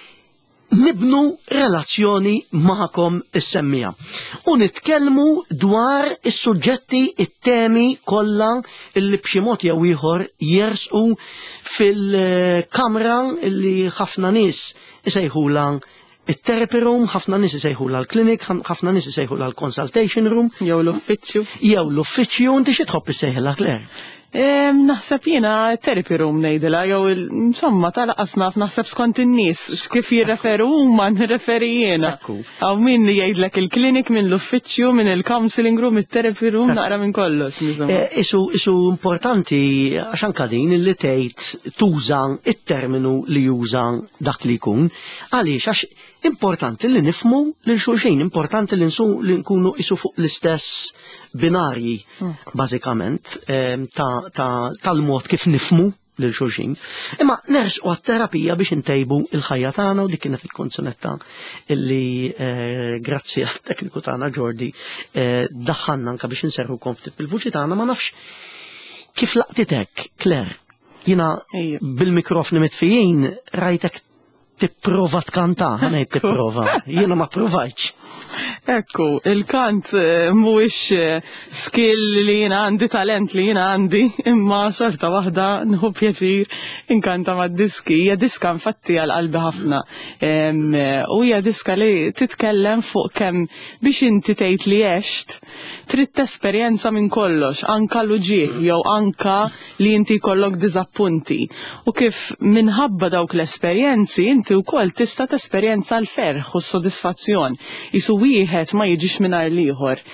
nibnu relazzjoni magħkom is-semmija u nitkellmu dwar is-suġġetti, it-temi kollha illi b'xi mod jew ieħor jersqu fil-kamra illi ħafna nies isejħula it-therapy room, ħafna nies isejħula l-klinik, ħafna nies isejħula l-consultation room. Jew l-uffiċċju. Jew l-uffiċċju, inti xi tħobb issejħilha Claire? Naħseb jiena therapy room ngħidilha, jew insomma talaqas naf naħseb skont in-nies kif jirreferu huma nirreferi jiena. Hawn min li jgħidlek il-klinik minn l-uffiċċju, minn il-counseling room, it-therapy room, naqra minn kollox. Isu importanti għax anke din illi tgħid tuża it-terminu li juża dak li jkun. Għaliex għax importanti li nifhmu lil xulxin, importanti li nkunu isu fuq l-istess binarji bażikament tal-mod kif nifhmu lil xulxin. Imma nersqu għat-terapija biex intejbu il-ħajja tagħna u dik kienet il-konzunetta illi grazzi għat-tekniku tagħna Jordi daħħalna anke biex inserħu ftit bil-vuċi tagħna. Ma nafx kif laqtitek Claire. Jiena bil-mikrofni mitfijin rajtek tipprova tkanta, ħanejt tipprova, jiena ma provajċ. Ekku, il-kant mhuwiex skill li jiena għandi, talent li jiena għandi, imma xorta waħda nħu pjaċir inkanta mad-diski. Hija diska infatti għal-qalbi ħafna. U hija diska li titkellem fuq kemm biex inti tgħid li għext trid tesperjenza minn kollox, anka l-uġieħ jew anka li inti jkollok diżappunti. U kif minħabba dawk l-esperjenzi inti wkoll tista' tesperjenza l-ferħ u s-sodisfazzjon. Isu wieħed ma jiġix mingħajr l-ieħor.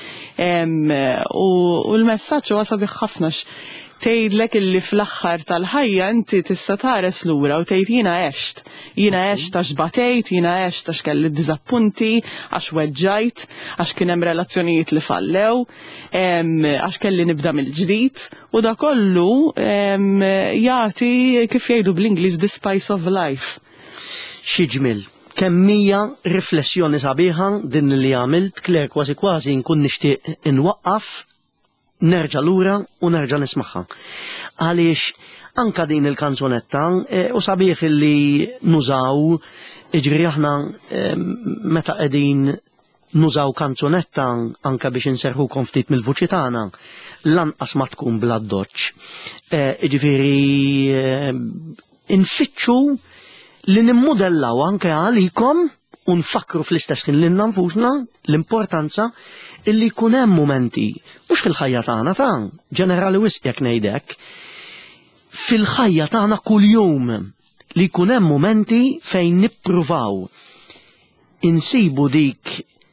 U l-messaġġ huwa sabiħ ħafna tgħidlek illi fl-aħħar tal-ħajja inti tista' tares lura u tgħid jiena għext. Jiena għext għax batejt, jiena għext għax kelli diżappunti, għax weġġajt, għax kien hemm relazzjonijiet li fallew, għax kelli nibda mill-ġdid, u da kollu jagħti kif jgħidu bl-Ingliż the spice of life. Xi ġmiel. Kemmija riflessjoni sabiħa din li għamilt, Claire, kważi kważi nkun nixtieq inwaqqaf, nerġa' lura u nerġa' nismaħħa. Għaliex anka din il-kanzunetta u sabiħ illi nużaw, iġri aħna meta qegħdin nużaw kanzunetta anka biex inserħukom ftit mill-vuċi tagħna, lanqas ma tkun bla doċċ. Ġifieri infittxu li nimmodellaw anke għalikom u nfakru fl-istess ħin lil nfusna l-importanza illi jkun hemm momenti mhux fil-ħajja tagħna ġenerali wisq jekk ngħidek, fil-ħajja tagħna kuljum li jkun hemm momenti fejn nippruvaw insibu dik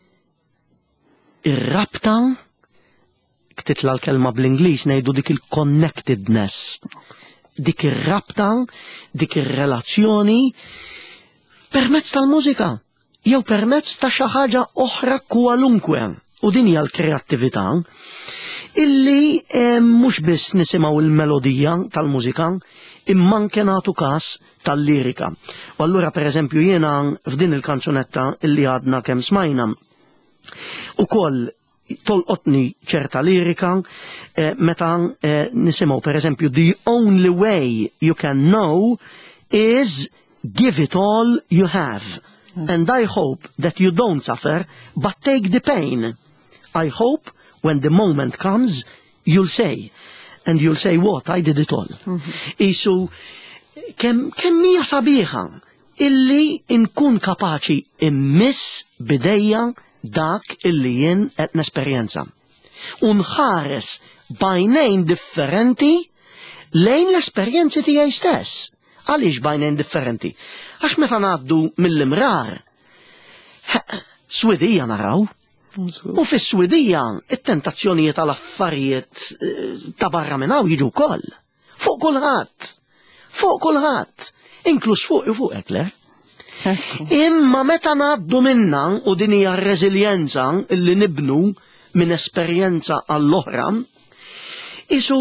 ir-rabta, titla l-kelma bl-Ingliż ngħidu dik il-connectedness. Dik ir-rabta, dik ir-relazzjoni permezz tal-mużika jew permezz ta' xi ħaġa oħra kwalunkwe. U din hija l-kreattività illi mhux biss nisimgħu il-melodija tal-mużika, imma anke nagħtu każ tal-lirika. U allura pereżempju jiena f'din il-kanzunetta illi għadna kemm smajna ukoll tolqotni ċerta lirika meta nisimgħu pereżempju the only way you can know is give it all you have. And I hope that you don't suffer, but take the pain. I hope when the moment comes, you'll say. And you'll say, what? I did it all. Isu, kemm hija sabiħa illi nkun kapaċi immiss bidejja dak illi jien qed nesperjenza. Unħares bajnejn differenti lejn l-esperjenzi tiegħi stess. Għaliex bajnejn differenti? Għax meta ngħaddu mill-imrar, swidija naraw, u fis-swidija it-tentazzjonijiet tal-affarijiet ta' barra minn hawn jiġu wkoll. Fuq kulħadd, inkluż fuq Ekler. Imma meta ngħaddu minna u din hija r-reżiljenza illi nibnu minn esperjenza għall-oħra, isu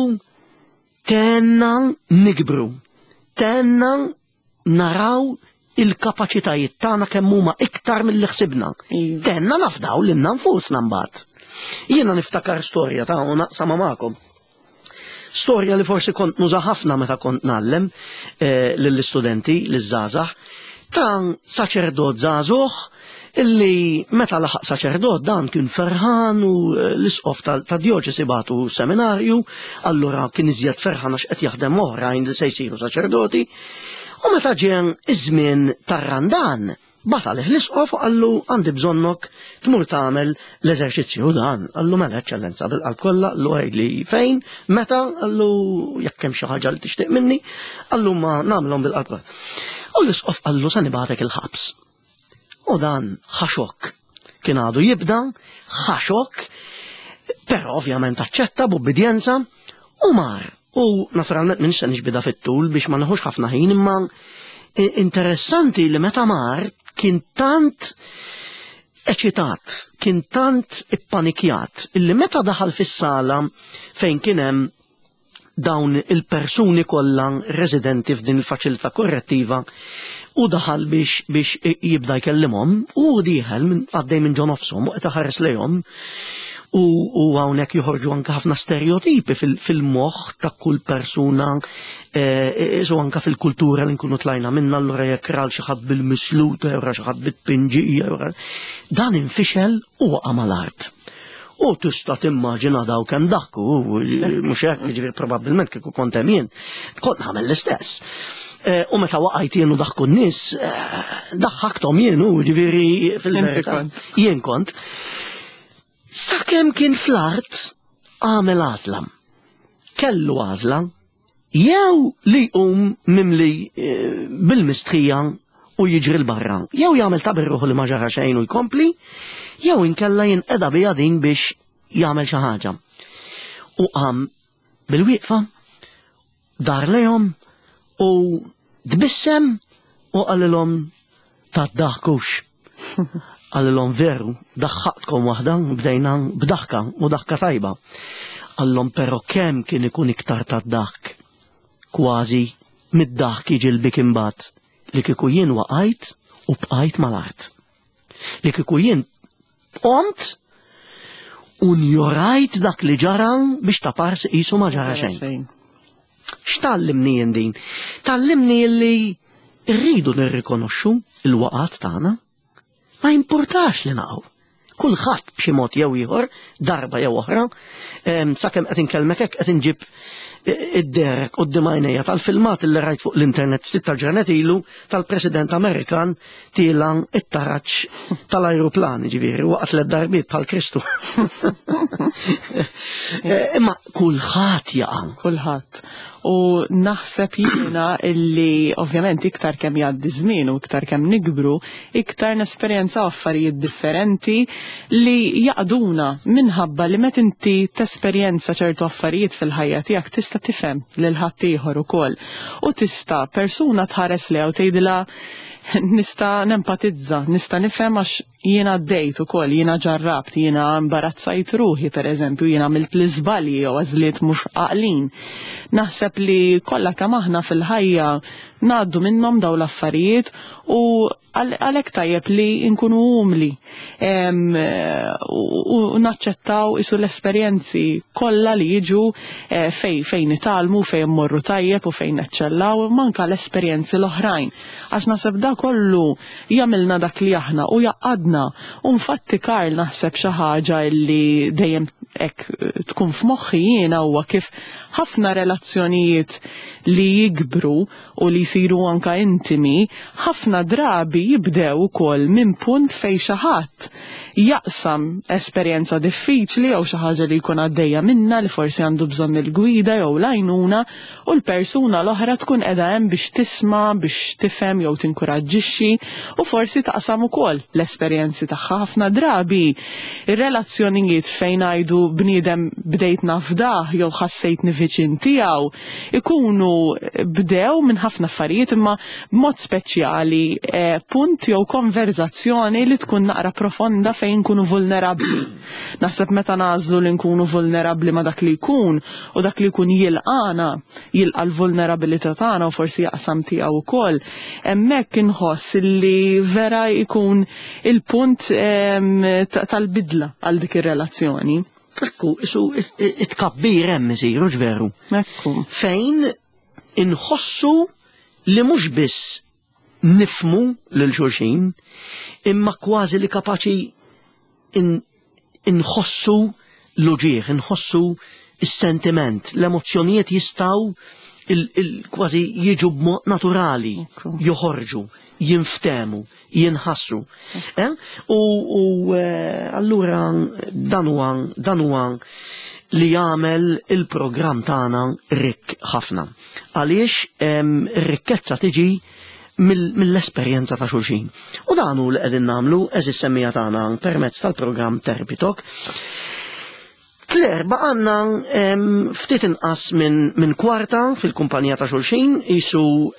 tenna nikbru. Tenna naraw il-kapaċitajiet tagħna kemm huma iktar milli ħsibna. Tenna nafdaw lilna nfusna mbagħad. Jiena niftakar storja ta' naqsama magħkom. Storja li forsi kont nuża ħafna meta kont nagħllem lill-istudenti liż-żgħażagħ ta' saċerdot żagħżugħ illi meta laħaq saċerdot dan kien ferħan u l-isqof ta' dioċesi batu seminarju, allura kien iżjed ferħan għax qed jaħdem oħrajn li se jsiru saċerdoti, u meta ġien iż-żmien tar-randan, bata lih l-isqof u qallu għandi bżonnok tmur tagħmel l-eżerċizzju dan. Qallu mela eċċellenza bil-qalb kollha, qallu għidli fejn, meta, qallu jekk hemm xi ħaġa li tixtieq minni, qallu ma nagħmlhom bil-qalb kollha. U l-isqof qallu se nibagħtek il-ħabs. U dan ħaxok. Kien għadu jibda, ħaxok, però ovvjament aċċetta b'ubbidjenza u mar. U naturalment minn se nixbida fit-tul biex ma neħux ħafna ħin, imma interessanti li meta mar kien tant eċitat, kien tant ippanikjat, illi meta daħal fis-sala fejn kien hemm dawn il-persuni kollha residenti f'din il-faċilità korrettiva u daħal biex jibda jkellimhom u dieħel għaddej minn ġon nofshom u qed iħares lejhom u hawnhekk joħorġu anke ħafna stereotipi fil-moħħ ta' kull persuna isu anke fil-kultura li nkunu tlajna minna, allura jekk ral xi ħadd bil-misluta jew xi ħadd bit-pinġija dan infixel u waqa' mal-art. U tista' timmaġina daw kemm daħku, mhux hekk jiġifieri probabbilment kieku kont hemm jien, kont nagħmel l-istess. U meta waqajt jien u daħku n-nies, daħħakthom jien u ġifieri fil-verità jien kont. Sakemm kien fl-art għamel għażla. Kellu għażla jew li mimli bil-mistħija u jiġri l-barra, jew jagħmel tabirruħu li ma ġara xejn u jkompli, jew inkella jinqeda biha din biex jagħmel xi ħaġa. U qam bil-wieqfa dar lejhom u tbissem u qalilhom taddaħkux. Qalilhom veru, daħħaqtkom waħda, bdejna b'daħka u daħka tajba. Qallhom però kemm kien ikun iktar tad-daħk. Kważi mid-daħk jiġilbik imbagħad li kieku jien waqajt u bqajt mal-art. Li kieku jien qomt u njorajt dak li ġara biex ta' parsi qisu ma ġara xejn. X'tallimni jien din? Tallimni li rridu nirrikonoxxu il-waqat tagħna. Ma importax li naqgħu. Kulħadd b'xi mod jew ieħor, darba jew oħra, sakemm qed inkellmek hekk qed inġib id-derek quddiem għajnejja tal-filmat li rajt fuq l-internet ftit tal-ġranet ilu tal-President Amerikan tiela it-taraġġ tal-ajruplan, ġifieri waqgħet tliet darbiet bħal Kristu. Imma kulħadd jaqa'. Kulħadd. U naħseb jiena illi ovvjament iktar kemm jgħaddi żmien u iktar kemm nikbru, iktar nesperjenzaw affarijiet differenti li jaqduna minħabba li meta inti tesperjenza ċertu affarijiet fil-ħajja tiegħek tista' tifhem lil ħadd ieħor ukoll. U tista' persuna tħares leha u tgħidilha nista' nempatizza, nista' nifhem għax jiena għaddejt ukoll, jiena ġarrabt, jiena imbarazzajt ruħi pereżempju, jiena għamilt l-iżbalji jew għażliet mhux għaqlin. Naħseb li kollha kemm aħna fil-ħajja ngħaddu minnhom dawn l-affarijiet u għalhekk tajjeb li nkunu umli u naċċettaw isu l-esperjenzi kollha li jiġu fejn nitalmu, fejn mmorru tajjeb u fejn neċċellaw, manka l-esperjenzi l-oħrajn. Għax naħseb da kollu jagħmilna dak li aħna u jaqadna u infatti Karl naħseb xi ħaġa li dejjem hekk tkun f'moħħi jiena huwa kif ħafna relazzjonijiet li jikbru u li jsiru anka intimi, ħafna drabi jibdew ukoll minn punt fejn xi ħadd jaqsam esperjenza diffiċli jew xi ħaġa li jkun għaddejja minnha li forsi għandu bżonn il-gwida jew l-għajnuna u l-persuna l-oħra tkun qiegħda hemm biex tisma', biex tifhem jew tinkoraġġixxi u forsi taqsam ukoll l-esperjenzi tagħha. Ħafna drabi ir-relazzjonijiet fejn ngħidu bniedem bdejt nafdah jew ħassejtni viċin tiegħu ikunu bdew minn ħafna affarijiet imma b'mod speċjali punt jew konverzazzjoni li tkun naqra profonda fejn nkunu vulnerabbli. Naħseb meta nażlu li nkunu vulnerabbli ma dak li jkun u dak li jkun jilqa l-vulnerabilità tagħna u forsi jaqsam tiegħu wkoll, hemmhekk inħoss li vera jkun il-punt tal-bidla għal dik ir-relazzjoni. Ekku, isu it-kabbir hemm isiru ġveru. Ekku. Fejn inħossu li mhux biss nifmu lil xulxin, imma kważi li kapaċi inħossu l-uġieħ, inħossu is-sentiment, l-emozzjonijiet jistgħu kważi jiġu b'mod naturali, joħorġu, jinftemu, jinħassu. Allura dan huwa li jagħmel il-programm tagħna rikk ħafna. Għaliex ir-rikkezza tiġi mill-esperjenza ta' xulxin. U dan hu li qegħdin nagħmlu eżis semmija tagħna permezz tal-programm Therapy Talk. Claire, baqanna ftit inqas minn kwarta fil-kumpanija ta' xulxin, isu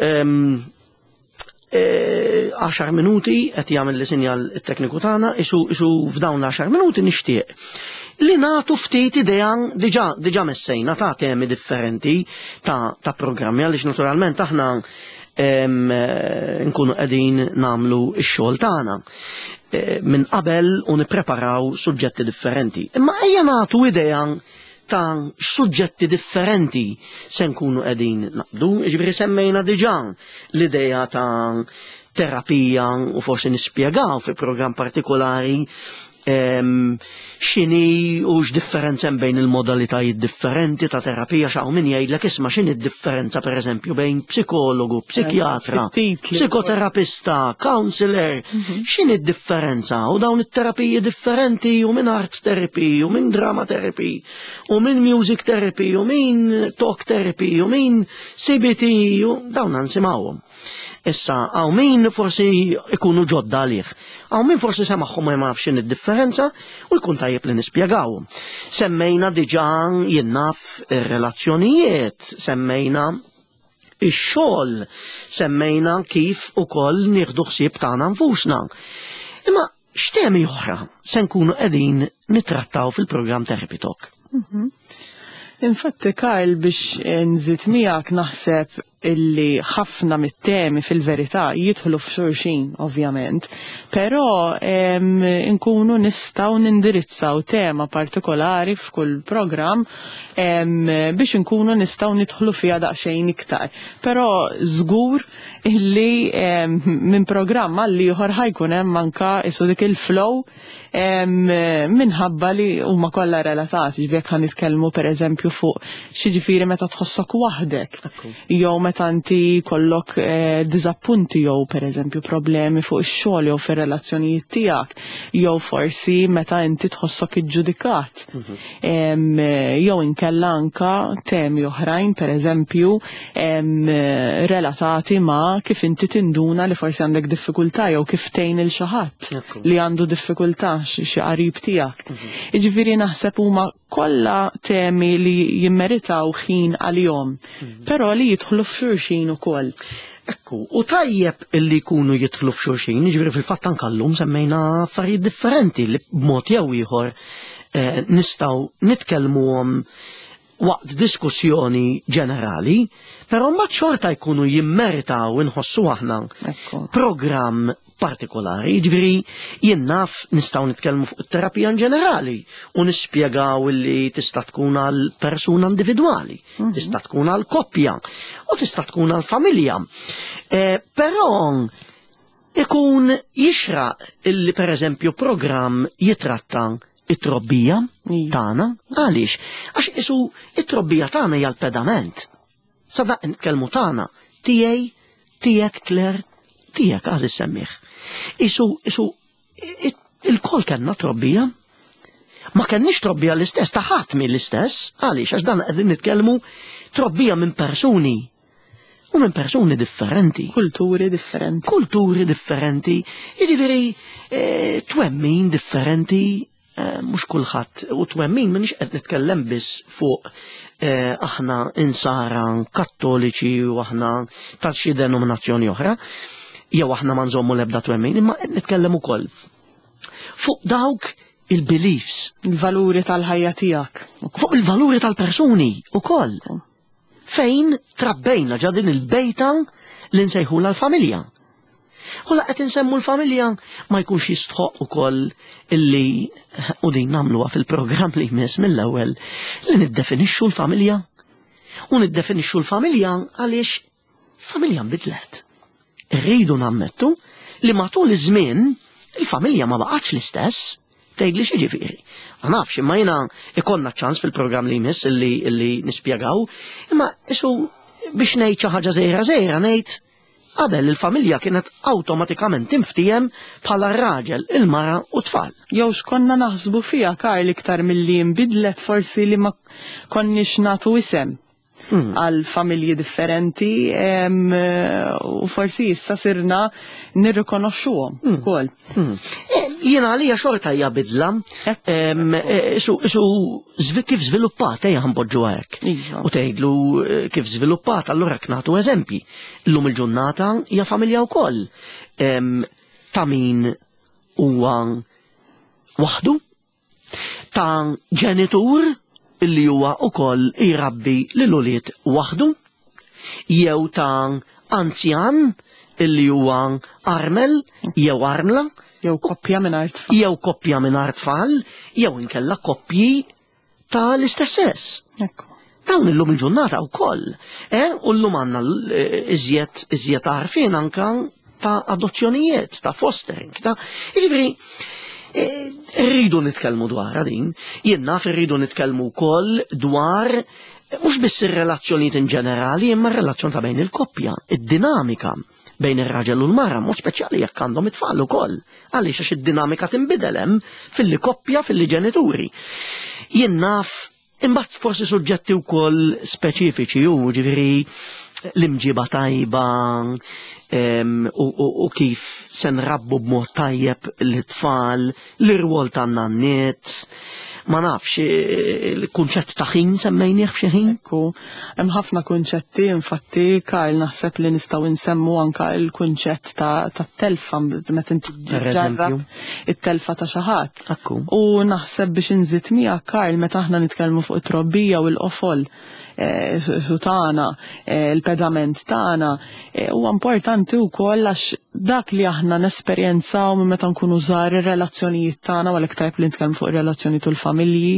10 minuti qed jagħmel li sinjal it-tekniku tagħna, isu f'dawn l-10 minuti nixtieq li nagħtu ftit idea diġà messejna ta' temi differenti ta' programmi għaliex naturalment aħna nkunu qegħdin nagħmlu x-xogħol tagħna minn qabel u nippreparaw suġġetti differenti. Imma ejja nagħtu idea ta' suġġetti differenti se nkunu qegħdin naqbdu, jiġifieri semmejna diġà l-idea ta' terapija u forsi nispjegaw fi programm partikolari x'inhi u x'differenza hemm bejn il-modalitajiet differenti ta' terapija x'hawn min jgħidlek isma' x'inhi d-differenza pereżempju bejn psikologu, psikjatra, psikoterapista, counselor, x'inhi d-differenza u dawn it-terapiji differenti u minn art therapy u minn drama therapy u minn music therapy u minn talk therapy u minn CBT u dawn nsimgħuhom. Issa, għaw min forsi ikunu ġodda għalih, għaw min forsi semaħħom ma jmafx id-differenza u jkun tajjeb li nispjegawhom. Semmejna diġà jinnaf ir-relazzjonijiet, semmejna ix-xogħol, semmejna kif ukoll nieħdu ħsieb tagħna nfusna. Imma x'temi oħra se nkunu qegħdin nittrattaw fil-programm Therapy Talk? Infatti Karl biex nżid miegħek naħseb illi ħafna mit-temi fil-verità jidħlu f'xulxin ovvjament, però nkunu nistgħu nindirizzaw tema partikolari f'kull programm biex nkunu nistgħu nidħlu fiha daqsxejn iktar. Però żgur illi minn programm għal ieħor ħajkun hemm anke isu dik il-flow minħabba li huma kollha relatati, ġifieri ħan nitkellmu pereżempju fuq x'jiġifieri meta tħossok waħdek, jew meta inti kollok diżappunti jew pereżempju problemi fuq ix-xogħol jew fir-relazzjonijiet tiegħek, jew forsi meta inti tħossok iġġudikat. Jew inkella anke temi oħrajn pereżempju relatati ma' kif inti tinduna li forsi għandek diffikultà jew kif tgħin il xi ħadd li għandu diffikultà xi qarib tiegħek. Jiġifieri naħseb huma kollha temi li jimmeritaw ħin għalihom, però li jidħlu f'xulxin ukoll. Ekku, u tajjeb illi jkunu jidħlu f'xulxin, ġifieri fil-fatt anke llum semmejna affarijiet differenti li b'mod jew ieħor nistgħu nitkellmuhom waqt diskussjoni ġenerali, però mbagħad xorta jkunu jimmeritaw inħossu aħna programm partikolari, ġifieri jien naf nistgħu nitkellmu fuq it-terapija ġenerali u nispjegaw li tista' tkun għal persuna individwali, tista' tkun għal koppja u tista' tkun għal familja. Però ikun jixraq illi pereżempju programm jitratta it-trobbija tagħna, għaliex? Għax isu it-trobbija tagħna hija l-pedament. Sadaq nitkellmu tagħna, tiegħi, tiegħek Claire, tiegħek għaż issemmih. Isu il-kol kellna trobbija, ma kenniex trobbija l-istess, ta' ħadd mill-istess, għaliex għax dan qegħdin nitkellmu trobbija minn persuni u minn persuni differenti. Kulturi differenti. Kulturi differenti, jiġifieri twemmin differenti. Mhux kulħadd u twemmin m'iniex qed nitkellem biss fuq aħna insara kattoliċi u aħna ta' xi denominazzjoni oħra, jew aħna ma nżommu l-ebda twemmin, imma qed nitkellem ukoll fuq dawk il-beliefs. Il-valuri tal-ħajja tiegħek. Fuq il-valuri tal-persuni ukoll. Fejn trabbejna ġa din il-bejta li nsejħula l-familja. U qed insemmu l-familja ma jkunx jistħoq ukoll illi u din nagħmluha fil-programm li jmiss mill-ewwel li niddefinixxu l-familja. U niddefinixxu l-familja għaliex familja nbidlet. Irridu nammettu li matul iż-żmien il-familja ma baqgħetx l-istess. Tgħidli xi ġifieri. Ma nafx imma jiena ikollna ċans fil-programm li jmiss illi nispjegaw, imma isu biex ngħid xi ħaġa żgħira ngħid qabel il-familja kienet awtomatikament tinftiem bħala r-raġel, il-mara u tfal. Jew x'konna naħsbu fiha Karl iktar milli nbidlet forsi li ma konniex nagħtu isem għal familji differenti u forsi issa sirna nirrikonoxxuhom ukoll. Jiena għalija xorta hija bidla, kif żviluppat ejja ħanpoġġu hekk. U tgħidlu kif żviluppat, allura hekk nagħtu eżempji. Llum il-ġurnata hija familja wkoll. Ta' min huwa waħdu, ta' ġenitur illi huwa wkoll jirabbi lil ulied waħdu, jew ta' anzjan illi huwa armel jew armla, jew koppja mingħajr tfal. Jew koppja mingħajr tfal, jew inkella koppji ta' l-istess sess. Dawn illum il-ġurnata wkoll. U llum għandna iżjed għarfien anke ta' adozzjonijiet, ta' fostering, jiġifieri rridu nitkellmu dwar din, jien naf irridu nitkellmu wkoll dwar mhux biss ir-relazzjonijiet in ġenerali, imma r-relazzjon ta' bejn il-koppja, id-dinamika bejn ir-raġel u l-mara, mod speċjali jekk għandhom it-tfal ukoll. Għaliex għax id-dinamika tinbidel hemm fil-koppja fil-ġenituri. Jien naf imbagħad forsi suġġetti wkoll speċifiċi ġifieri l-imġiba tajba u kif se nrabbu b'mod tajjeb l-tfal, l-irwol ta' nannit, ma nafx, il-kunċett ta' ħin semmejnieh f'xi ħin? Hemm ħafna kunċetti, infatti Karl naħseb li nistgħu nsemmu anke l-kunċett ta' telfa meta inti ġarrab it-telfa ta' xi ħadd. U naħseb biex inżid miegħek Karl meta aħna nitkellmu fuq it-trobbija u l-qofol tagħna, il-pedament tagħna, huwa importanti wkoll għax dak li aħna nesperjenzaw minn meta nkunu żgħar ir-relazzjonijiet tagħna u għalhekk tajb li nitkellmu fuq ir-relazzjonijiet u l-familji,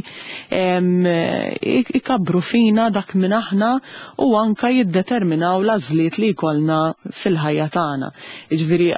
ikabbru fina dak minn aħna u anke jiddeterminaw l-għażliet li jkollna fil-ħajja tagħna. Jiġifieri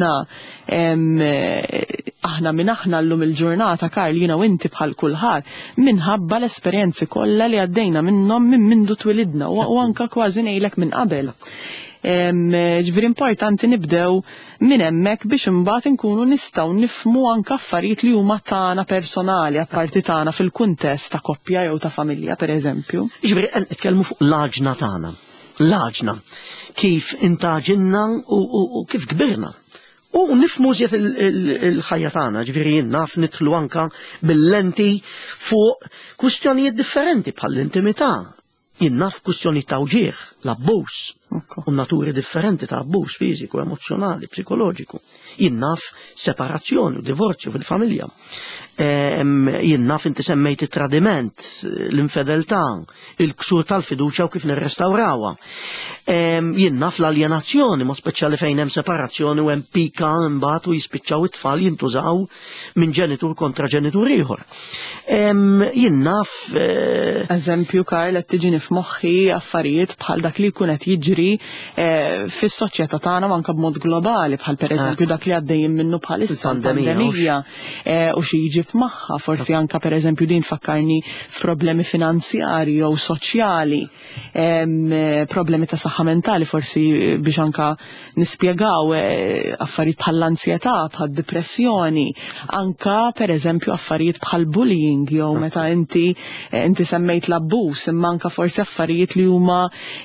aħna minn aħna llum il-ġurnata Karl jiena u inti bħal kulħadd minħabba l-esperjenzi kollha li għaddejna minnhom minn mindu twilidna u anke kważi ngħidlek minn qabel. Ġifieri importanti nibdew minn hemmhekk biex imbagħad inkunu nistgħu nifhmu anke affarijiet li huma tagħna personali apparti tagħna fil-kuntest ta' koppja jew ta' familja pereżempju. Ġifieri qed nitkellmu fuq l-għaġna tagħna. L-għaġna kif intaġilna u kif kbirna. U nifhmu żjed il-ħajja tagħna, ġifieri jien naf nidħlu anke bil-lenti fuq kwistjonijiet differenti bħall-intimità. Jien naf kwistjoni ta' uġieħ, l-abbuż u naturi differenti ta' abbuż fiżiku, emozjonali, psikoloġiku. Jien naf separazzjoni u divorzju fil-familja. Jien naf inti semmejt it-tradiment, l-infedeltà, il-ksur tal-fiduċja u kif nirrestawrawha. Jien naf l-aljenazzjoni, mod speċjali fejn hemm separazzjoni u hemm pika imbagħad u jispiċċaw it-tfal jintużaw minn ġenitur kontra ġenitur ieħor. Jien naf Eżempju, Karl, qed tiġini f'moħħi affarijiet bħal dak li jkun qed jiġri fis-soċjetà tagħna anke b'mod globali, bħal pereżempju dak li għaddejjin minnu bħalissa pandemija u xi jiġi f'maħħa, forsi anke pereżempju din fakkarni f'problemi finanzjarji jew soċjali, problemi ta' saħħa mentali, forsi biex anke nispjegaw affarijiet bħal ansjetà, bħal depressjoni, anke pereżempju affarijiet bħal bullying jew meta inti semmejt l-abbuż, imma anke forsi affarijiet li huma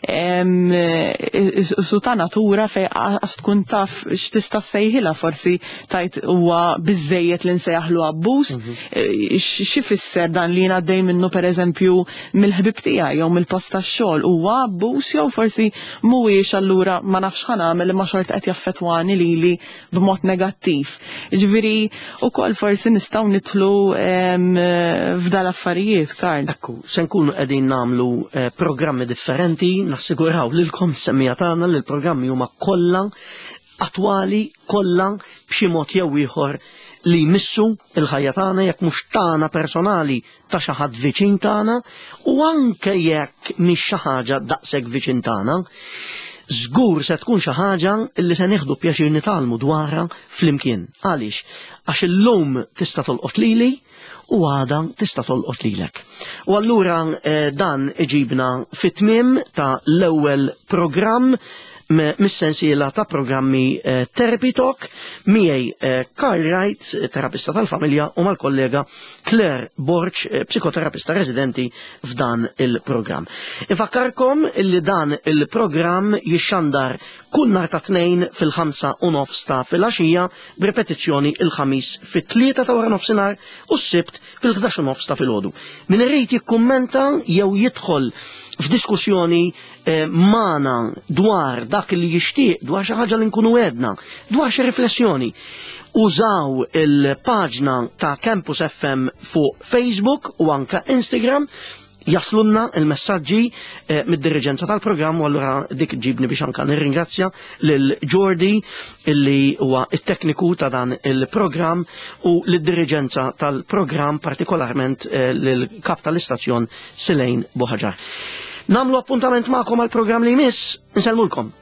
su ta' natura fejn qas tkun taf x'tista' ssejħilha, forsi tajt huwa biżejjed li nsejjaħlu abbuż, xi fisser dan li ngħaddej minnu pereżempju mill-ħbib tiegħi jew mill-post tax-xogħol huwa abbuż jew forsi mhuwiex allura ma nafx ħanagħmel imma xorta qed jaffettwani lili b'mod negattiv. Ġifieri wkoll forsi nistgħu nidħlu f'dal affarijiet, Karl. Ekku, se nkunu qegħdin nagħmlu programmi differenti, nassiguraw lilkom semmija tagħna li l-programmi huma kollha attwali, kollha b'xi mod jew ieħor li jmissu il-ħajja tagħna jekk mhux tagħna personali ta' xi ħadd viċin tagħna u anke jekk mhix xi ħaġa daqshekk viċin tagħna, żgur se tkun xi ħaġa li se nieħdu pjaċir nitalmu dwarha flimkien. Għaliex? Għax illum tista' tolqot lili u għada tista' tolqot lilek. U allura dan iġibna fit-tmiem ta' l-ewwel programm mis-sensiela ta' programmi Therapy Talk miegħi Karl Wright, terapista tal-familja, u mal-kollega Claire Borch, psikoterapista residenti f'dan il-programm. Infakkarkom li dan il-programm jixxandar kull nhar ta' tnejn fil-5:30 ta' filgħaxija b'repetizzjoni il-ħamis fit-3 ta' wara nofsinhar u s-sibt fil-11:30 ta' filgħodu. Min irid jikkummenta jew jidħol f'diskussjoni magħna dwar dak li jixtieq, dwar xi ħaġa li nkunu għedna, dwar xi riflessjoni, użaw il-paġna ta' Campus FM fuq Facebook u anke Instagram. Jaslunna il-messaġġi mid-diriġenza tal-programm u allura dik ġibni biex anka nirringrazzja lil Jordi illi huwa it-tekniku ta' dan il-programm u lid-diriġenza tal-programm partikolarment lil kap tal-istazzjon Silejn Boħaġar. Namlu appuntament magħkom għal programm li jmiss, nselmulkom.